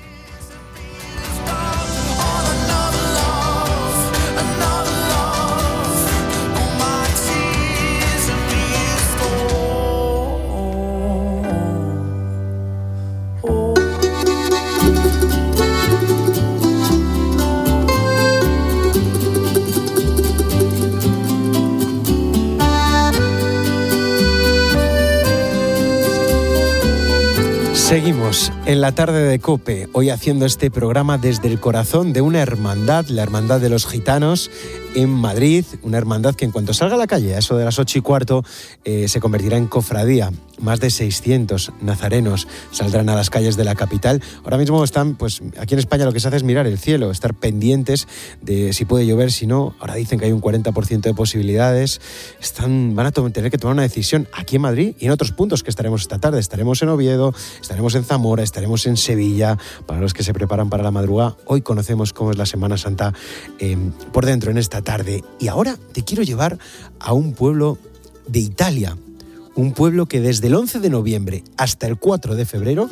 S13: Seguimos en la tarde de COPE, hoy haciendo este programa desde el corazón de una hermandad, la Hermandad de los Gitanos en Madrid, una hermandad que en cuanto salga a la calle, a eso de las ocho y cuarto, eh, se convertirá en cofradía. Más de seiscientos nazarenos saldrán a las calles de la capital. Ahora mismo están, pues aquí en España lo que se hace es mirar el cielo, estar pendientes de si puede llover, si no. Ahora dicen que hay un cuarenta por ciento de posibilidades. Están, van a to- tener que tomar una decisión aquí en Madrid y en otros puntos que estaremos esta tarde. Estaremos en Oviedo, estaremos en Zamora, estaremos en Sevilla. Para los que se preparan para la madrugada, hoy conocemos cómo es la Semana Santa eh, por dentro en esta tarde. Y ahora te quiero llevar a un pueblo de Italia. Un pueblo que desde el once de noviembre hasta el cuatro de febrero,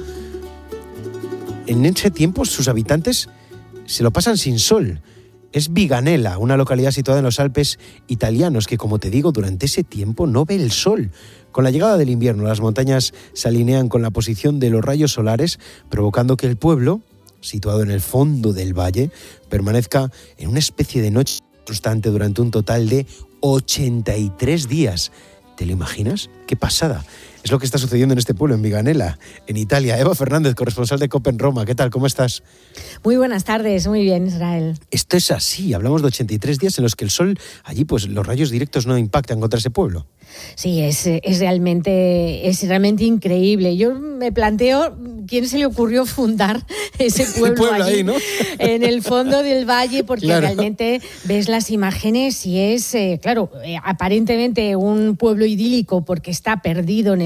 S13: en ese tiempo sus habitantes se lo pasan sin sol. Es Viganella, una localidad situada en los Alpes italianos que, como te digo, durante ese tiempo no ve el sol. Con la llegada del invierno, las montañas se alinean con la posición de los rayos solares, provocando que el pueblo, situado en el fondo del valle, permanezca en una especie de noche constante durante un total de ochenta y tres días. ¿Te lo imaginas? ¡Qué pasada! Es lo que está sucediendo en este pueblo, en Viganella, en Italia. Eva Fernández, corresponsal de COPE en Roma. ¿Qué tal? ¿Cómo estás?
S17: Muy buenas tardes, muy bien, Israel.
S13: Esto es así. Hablamos de ochenta y tres días en los que el sol, allí pues los rayos directos no impactan contra ese pueblo.
S17: Sí, es, es, realmente, es realmente increíble. Yo me planteo quién se le ocurrió fundar ese pueblo,
S13: pueblo
S17: allí,
S13: ahí, ¿no?
S17: En el fondo del valle, porque
S13: claro,
S17: realmente ves las imágenes y es, eh, claro, eh, aparentemente un pueblo idílico porque está perdido en el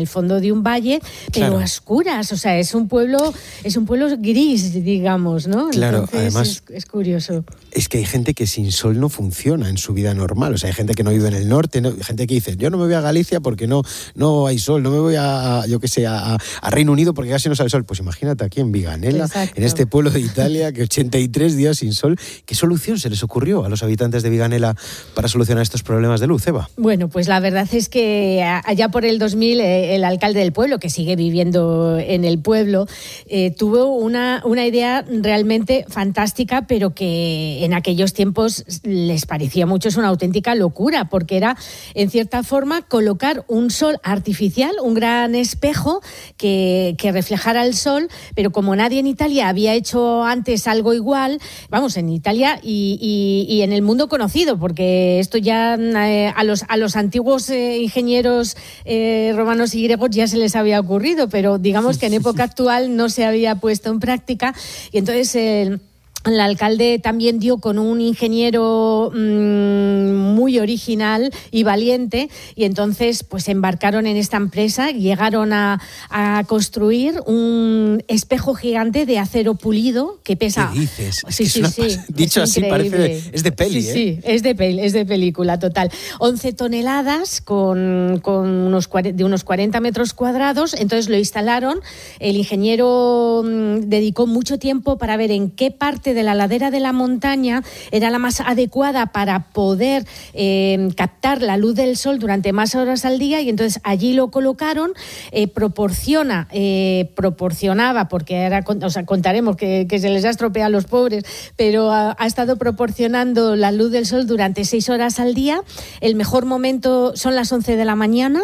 S17: el fondo de un valle, pero
S13: Claro.
S17: a oscuras, o sea, es un pueblo, es un pueblo gris, digamos, ¿no?
S13: Claro,
S17: Entonces,
S13: además-
S17: es, es curioso.
S13: Es que hay gente que sin sol no funciona en su vida normal. O sea, hay gente que no vive en el norte, ¿no? Hay gente que dice, yo no me voy a Galicia porque no, no hay sol, no me voy a, a, yo qué sé, a, a Reino Unido porque casi no sale sol. Pues imagínate aquí en Viganela,
S17: Exacto.
S13: en este pueblo de Italia, que ochenta y tres días sin sol. ¿Qué solución se les ocurrió a los habitantes de Viganela para solucionar estos problemas de luz, Eva?
S17: Bueno, pues la verdad es que a- allá por el dos mil eh, el alcalde del pueblo, que sigue viviendo en el pueblo, eh, tuvo una, una idea realmente fantástica, pero que en aquellos tiempos les parecía a muchos una auténtica locura, porque era, en cierta forma, colocar un sol artificial, un gran espejo que, que reflejara el sol, pero como nadie en Italia había hecho antes algo igual, vamos, en Italia y, y- y en el mundo conocido, porque esto ya eh, a, los, a los antiguos eh, ingenieros eh, romanos y griegos ya se les había ocurrido, pero digamos que en época actual no se había puesto en práctica, y entonces el El alcalde también dio con un ingeniero mmm, muy original y valiente, y entonces pues embarcaron en esta empresa y llegaron a, a construir un espejo gigante de acero pulido que pesa...
S13: ¿Qué dices? Es
S17: Sí,
S13: que es
S17: sí,
S13: una
S17: sí.
S13: pas- Dicho
S17: Es
S13: así, parece
S17: increíble.
S13: de- es de peli,
S17: sí,
S13: ¿eh?
S17: Sí, es de, pel- es de película, total. once toneladas con, con unos, cuare- de unos cuarenta metros cuadrados, entonces lo instalaron. El ingeniero mm, dedicó mucho tiempo para ver en qué parte de la ladera de la montaña era la más adecuada para poder eh, captar la luz del sol durante más horas al día, y entonces allí lo colocaron. Eh, proporciona, eh, proporcionaba, porque ahora con- o sea, contaremos que, que se les ha estropeado a los pobres, pero ha, ha estado proporcionando la luz del sol durante seis horas al día. El mejor momento son las once de la mañana,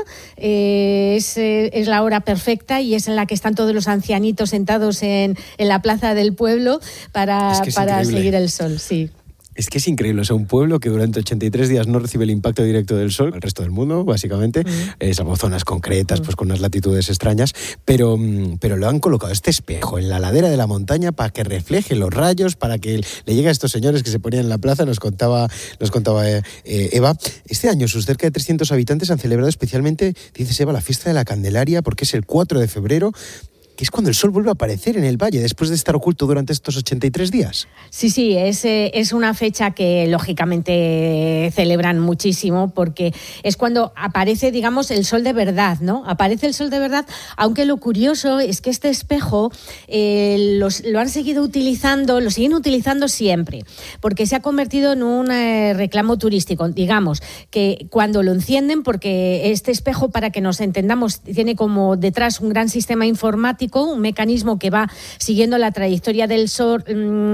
S17: eh, es, eh, es la hora perfecta y es en la que están todos los ancianitos sentados en, en la plaza del pueblo para,
S13: Es que es
S17: para
S13: increíble.
S17: seguir el sol, sí.
S13: Es que es increíble, o sea, un pueblo que durante ochenta y tres días no recibe el impacto directo del sol, el resto del mundo, básicamente, eh, salvo zonas concretas, pues con unas latitudes extrañas, pero, mm, pero lo han colocado este espejo en la ladera de la montaña para que refleje los rayos, para que le llegue a estos señores que se ponían en la plaza, nos contaba, nos contaba eh, eh, Eva. Este año sus cerca de trescientos habitantes han celebrado especialmente, dices Eva, la fiesta de la Candelaria, porque es el cuatro de febrero, que es cuando el sol vuelve a aparecer en el valle, después de estar oculto durante estos ochenta y tres días.
S17: Sí, sí, es, eh, es una fecha que lógicamente celebran muchísimo, porque es cuando aparece, digamos, el sol de verdad, ¿no? Aparece el sol de verdad, aunque lo curioso es que este espejo eh, los, lo han seguido utilizando, lo siguen utilizando siempre, porque se ha convertido en un eh, reclamo turístico. Digamos que cuando lo encienden, porque este espejo, para que nos entendamos, tiene como detrás un gran sistema informático, un mecanismo que va siguiendo la trayectoria del sol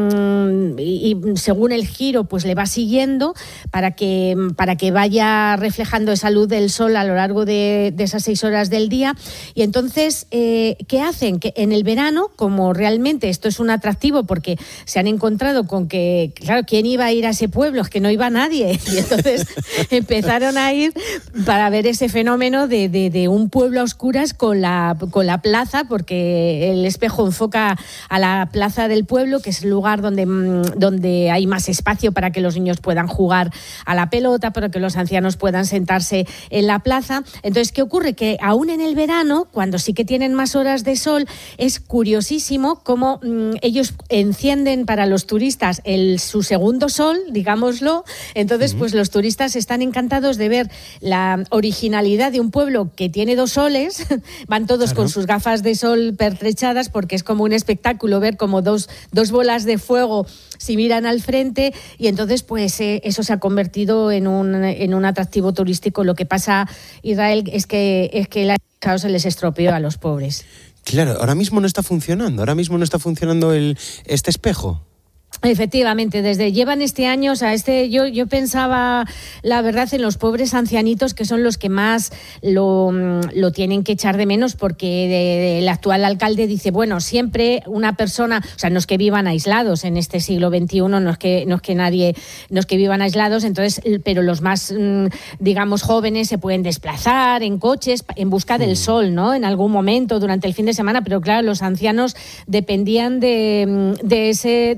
S17: mmm, y, y según el giro pues le va siguiendo para que, para que vaya reflejando esa luz del sol a lo largo de, de esas seis horas del día. Y entonces, eh, ¿qué hacen? Que en el verano, como realmente esto es un atractivo, porque se han encontrado con que, claro, ¿quién iba a ir a ese pueblo? Es que no iba nadie. Y entonces empezaron a ir para ver ese fenómeno de, de, de un pueblo a oscuras con la, con la plaza, porque el espejo enfoca a la plaza del pueblo, que es el lugar donde, donde hay más espacio para que los niños puedan jugar a la pelota, para que los ancianos puedan sentarse en la plaza. Entonces, ¿qué ocurre? Que aún en el verano, cuando sí que tienen más horas de sol, es curiosísimo cómo mmm, ellos encienden para los turistas el, su segundo sol, digámoslo. Entonces, uh-huh. pues los turistas están encantados de ver la originalidad de un pueblo que tiene dos soles. Van todos claro. con sus gafas de sol pertrechadas, porque es como un espectáculo ver como dos, dos bolas de fuego si miran al frente, y entonces pues eh, eso se ha convertido en un, en un atractivo turístico. Lo que pasa, Israel, es que, es que el año pasado se les estropeó a los pobres.
S13: Claro, ahora mismo no está funcionando, ahora mismo no está funcionando el, este espejo.
S17: Efectivamente, desde llevan este año, o sea, este yo yo pensaba, la verdad, en los pobres ancianitos, que son los que más lo, lo tienen que echar de menos, porque de, de, el actual alcalde dice, bueno, siempre una persona, o sea, no es que vivan aislados en este siglo veintiuno, no es que no es que nadie, no es que vivan aislados, entonces, pero los más, digamos, jóvenes se pueden desplazar en coches en busca del sol, ¿no? En algún momento durante el fin de semana, pero claro, los ancianos dependían de, de ese de ese sol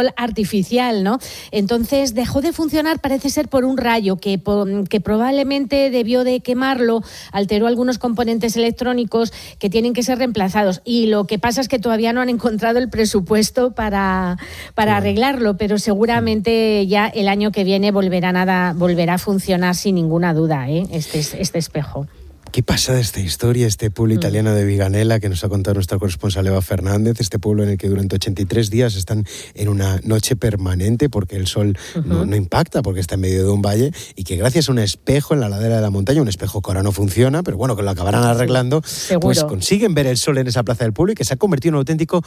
S17: sol artificial, ¿no? Entonces dejó de funcionar, parece ser, por un rayo que, que probablemente debió de quemarlo, alteró algunos componentes electrónicos que tienen que ser reemplazados. Y lo que pasa es que todavía no han encontrado el presupuesto para, para arreglarlo, pero seguramente ya el año que viene volverá, nada, volverá a funcionar sin ninguna duda, ¿eh? este, este espejo.
S13: ¿Qué pasa de esta historia, este pueblo italiano de Viganella que nos ha contado nuestra corresponsal Eva Fernández, este pueblo en el que durante ochenta y tres días están en una noche permanente porque el sol uh-huh. no, no impacta, porque está en medio de un valle, y que gracias a un espejo en la ladera de la montaña, un espejo que ahora no funciona, pero bueno, que lo acabarán arreglando, Seguro. pues consiguen ver el sol en esa plaza del pueblo y que se ha convertido en un auténtico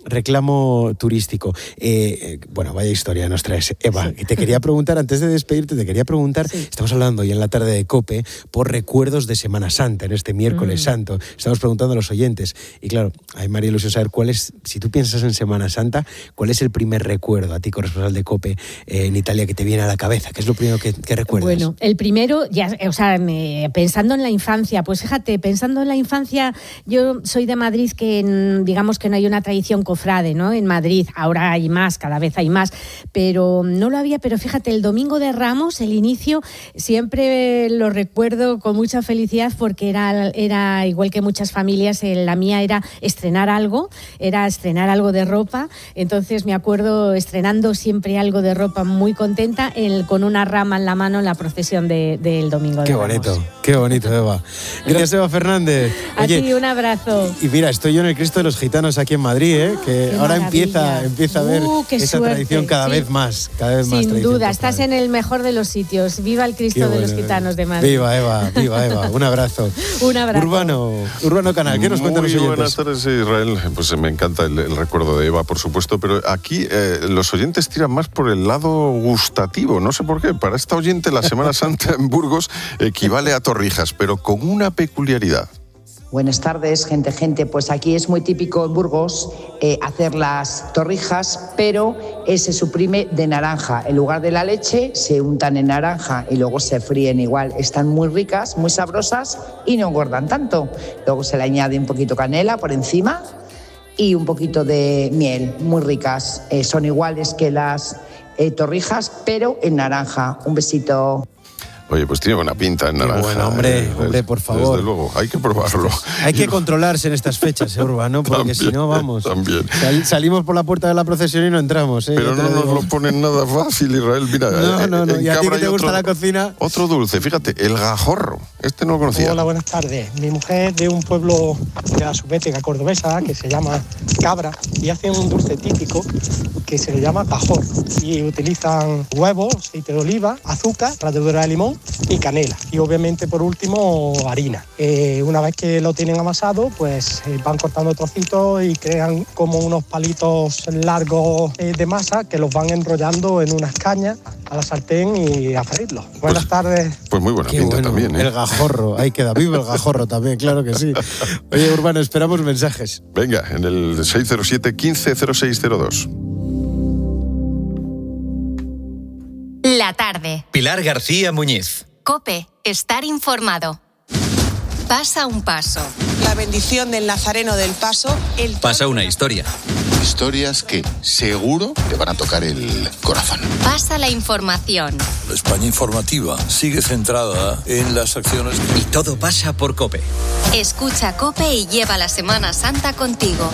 S13: reclamo turístico. Eh, bueno, vaya historia nos traes, Eva. Sí. Y te quería preguntar, antes de despedirte, te quería preguntar, sí. estamos hablando hoy en la tarde de COPE por recuerdos de Semana Santa, en este miércoles mm. santo. Estamos preguntando a los oyentes. Y claro, a mí me haría ilusión saber cuál es, si tú piensas en Semana Santa, ¿cuál es el primer recuerdo a ti, corresponsal de COPE eh, en Italia, que te viene a la cabeza? ¿Qué es lo primero que, que recuerdas?
S17: Bueno, el primero, ya, o sea, me, pensando en la infancia, pues fíjate, pensando en la infancia, yo soy de Madrid, que digamos que no hay una tradición cofrade, ¿no? En Madrid, ahora hay más, cada vez hay más, pero no lo había, pero fíjate, el Domingo de Ramos, el inicio, siempre lo recuerdo con mucha felicidad porque era Era igual que muchas familias, la mía era estrenar algo, era estrenar algo de ropa, entonces me acuerdo estrenando siempre algo de ropa, muy contenta, el, con una rama en la mano en la procesión de, del Domingo de
S13: Qué
S17: Ramos.
S13: bonito, qué bonito, Eva. Gracias, Eva Fernández.
S17: Oye, a ti un abrazo.
S13: Y mira, estoy yo en el Cristo de los Gitanos aquí en Madrid, ¿eh? que
S17: qué
S13: ahora
S17: maravilla.
S13: empieza, empieza a ver
S17: uh,
S13: esa
S17: suerte.
S13: tradición cada
S17: sí.
S13: vez más, cada vez
S17: Sin
S13: más.
S17: Sin duda, estás en el mejor de los sitios. Viva el Cristo qué de bueno, los Gitanos de Madrid.
S13: Viva Eva, viva Eva. Un abrazo.
S17: Un abrazo.
S13: Urbano. Urbano Canal, ¿qué nos cuentan los oyentes?
S1: Muy buenas tardes, Israel. Pues me encanta el, el recuerdo de Eva, por supuesto, pero aquí eh, los oyentes tiran más por el lado gustativo, no sé por qué. Para esta oyente la Semana Santa en Burgos equivale a torrijas, pero con una peculiaridad.
S18: Buenas tardes, gente, gente. Pues aquí es muy típico en Burgos eh, hacer las torrijas, pero eh, se suprime de naranja. En lugar de la leche, se untan en naranja y luego se fríen igual. Están muy ricas, muy sabrosas y no engordan tanto. Luego se le añade un poquito canela por encima y un poquito de miel, muy ricas. Eh, son iguales que las eh, torrijas, pero en naranja. Un besito.
S1: Oye, pues tiene buena pinta en naranja.
S13: Bueno, hombre,
S1: eh,
S13: hombre, por favor.
S1: Desde luego, hay que probarlo.
S13: Hay que controlarse en estas fechas, ¿eh, Urbano? Porque también, si no, vamos.
S1: También.
S13: Sal, salimos por la puerta de la procesión y no entramos, ¿eh?
S1: Pero no nos lo ponen nada fácil, Israel. Mira,
S13: no, no, no. ¿Y a ti que te gusta
S1: otro,
S13: la cocina?
S1: Otro dulce, fíjate, el gajorro. Este no lo conocía.
S19: Hola, buenas tardes. Mi mujer es de un pueblo de la subbética cordobesa que se llama Cabra y hacen un dulce típico que se le llama cajor. Y utilizan huevos, aceite de oliva, azúcar, ralladura de limón y canela. Y obviamente, por último, harina. Eh, una vez que lo tienen amasado, pues eh, van cortando trocitos y crean como unos palitos largos eh, de masa que los van enrollando en unas cañas a la sartén y a freírlos. Buenas
S1: pues,
S19: tardes.
S1: Pues muy buena
S13: Qué
S1: pinta
S13: bueno,
S1: también, ¿eh?
S13: El gajorro, ahí queda vivo el gajorro también, claro que sí. Oye, Urbano, esperamos mensajes.
S1: Venga, en el seis cero siete, quince cero seis cero dos.
S3: La tarde.
S4: Pilar García Muñiz.
S3: COPE. Estar informado. Pasa un paso.
S22: La bendición del Nazareno del Paso. El...
S4: Pasa una historia.
S23: Historias que seguro te van a tocar el corazón.
S3: Pasa la información.
S24: La España informativa sigue centrada en las acciones.
S4: Y todo pasa por COPE.
S3: Escucha COPE y lleva la Semana Santa contigo.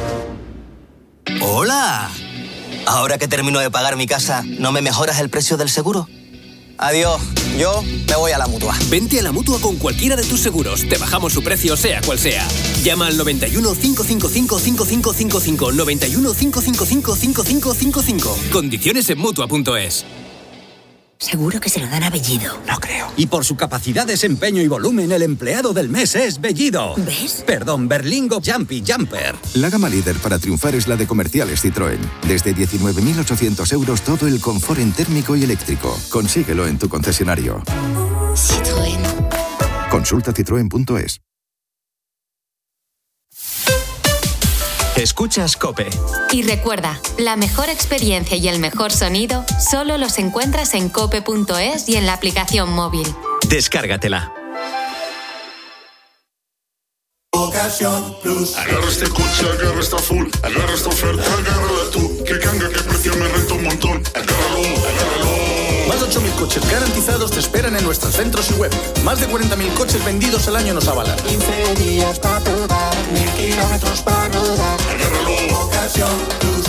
S25: ¡Hola! Ahora que termino de pagar mi casa, ¿no me mejoras el precio del seguro? Adiós, yo me voy a la Mutua.
S26: Vente a la Mutua con cualquiera de tus seguros. Te bajamos su precio, sea cual sea. Llama al noventa y uno, cinco cinco cinco, cinco cinco cinco cinco. noventa y uno, cinco cinco cinco, cinco cinco cinco cinco. Condiciones en Mutua punto es.
S29: Seguro que se lo dan a Bellido.
S25: No creo.
S26: Y por su capacidad, desempeño y volumen, el empleado del mes es Bellido.
S29: ¿Ves?
S26: Perdón, Berlingo Jumpy Jumper.
S30: La gama líder para triunfar es la de Comerciales Citroën. Desde diecinueve mil ochocientos euros todo el confort en térmico y eléctrico. Consíguelo en tu concesionario.
S29: Citroën.
S30: Consulta citroen punto es.
S4: Escuchas COPE.
S3: Y recuerda, la mejor experiencia y el mejor sonido solo los encuentras en cope punto es y en la aplicación móvil.
S4: Descárgatela.
S31: Ocasión Plus. Agarra este coche, agarra esta full, agarra esta oferta, agárrala tú.
S2: Que canga, que precio me renta un montón. Agárralo, agárralo.
S6: Más de ocho mil coches garantizados te esperan en nuestros centros y web. Más de cuarenta mil coches vendidos al año nos avalan.
S2: quince días para probar, mil kilómetros para rodar. Agárralo. Ocasión Plus.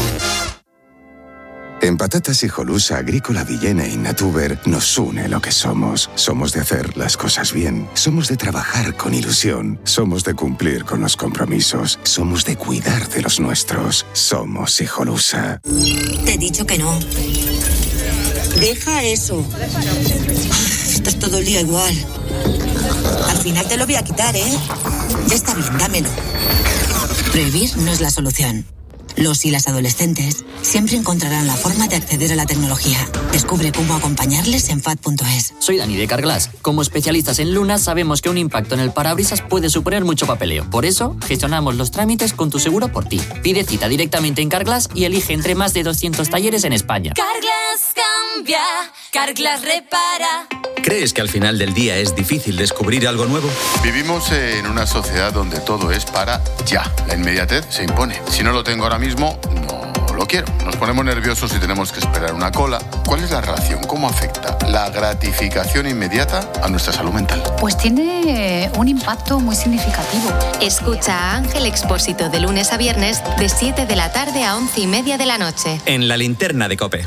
S30: En Patatas Hijolusa, Agrícola Villena y Natuber nos une lo que somos. Somos de hacer las cosas bien. Somos de trabajar con ilusión. Somos de cumplir con los compromisos. Somos de cuidar de los nuestros. Somos Hijolusa.
S29: Te he dicho que no. Deja eso. Estás todo el día igual. Al final te lo voy a quitar, ¿eh? Ya está bien, dámelo. Prohibir no es la solución. Los y las adolescentes siempre encontrarán la forma de acceder a la tecnología. Descubre cómo acompañarles en F A D punto es.
S7: Soy Dani de Carglass. Como especialistas en lunas sabemos que un impacto en el parabrisas puede suponer mucho papeleo. Por eso, gestionamos los trámites con tu seguro por ti. Pide cita directamente en Carglass y elige entre más de doscientos talleres en España.
S8: Carglass cambia, Carglass repara.
S4: ¿Crees que al final del día es difícil descubrir algo nuevo?
S23: Vivimos en una sociedad donde todo es para ya. La inmediatez se impone. Si no lo tengo ahora mismo, no lo quiero. Nos ponemos nerviosos y tenemos que esperar una cola. ¿Cuál es la relación? ¿Cómo afecta la gratificación inmediata a nuestra salud mental?
S10: Pues tiene un impacto muy significativo.
S3: Escucha a Ángel Expósito de lunes a viernes de siete de la tarde a once y media de la noche.
S4: En la linterna de COPE.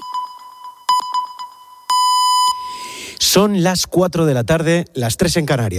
S13: Son las cuatro de la tarde, las tres en Canarias.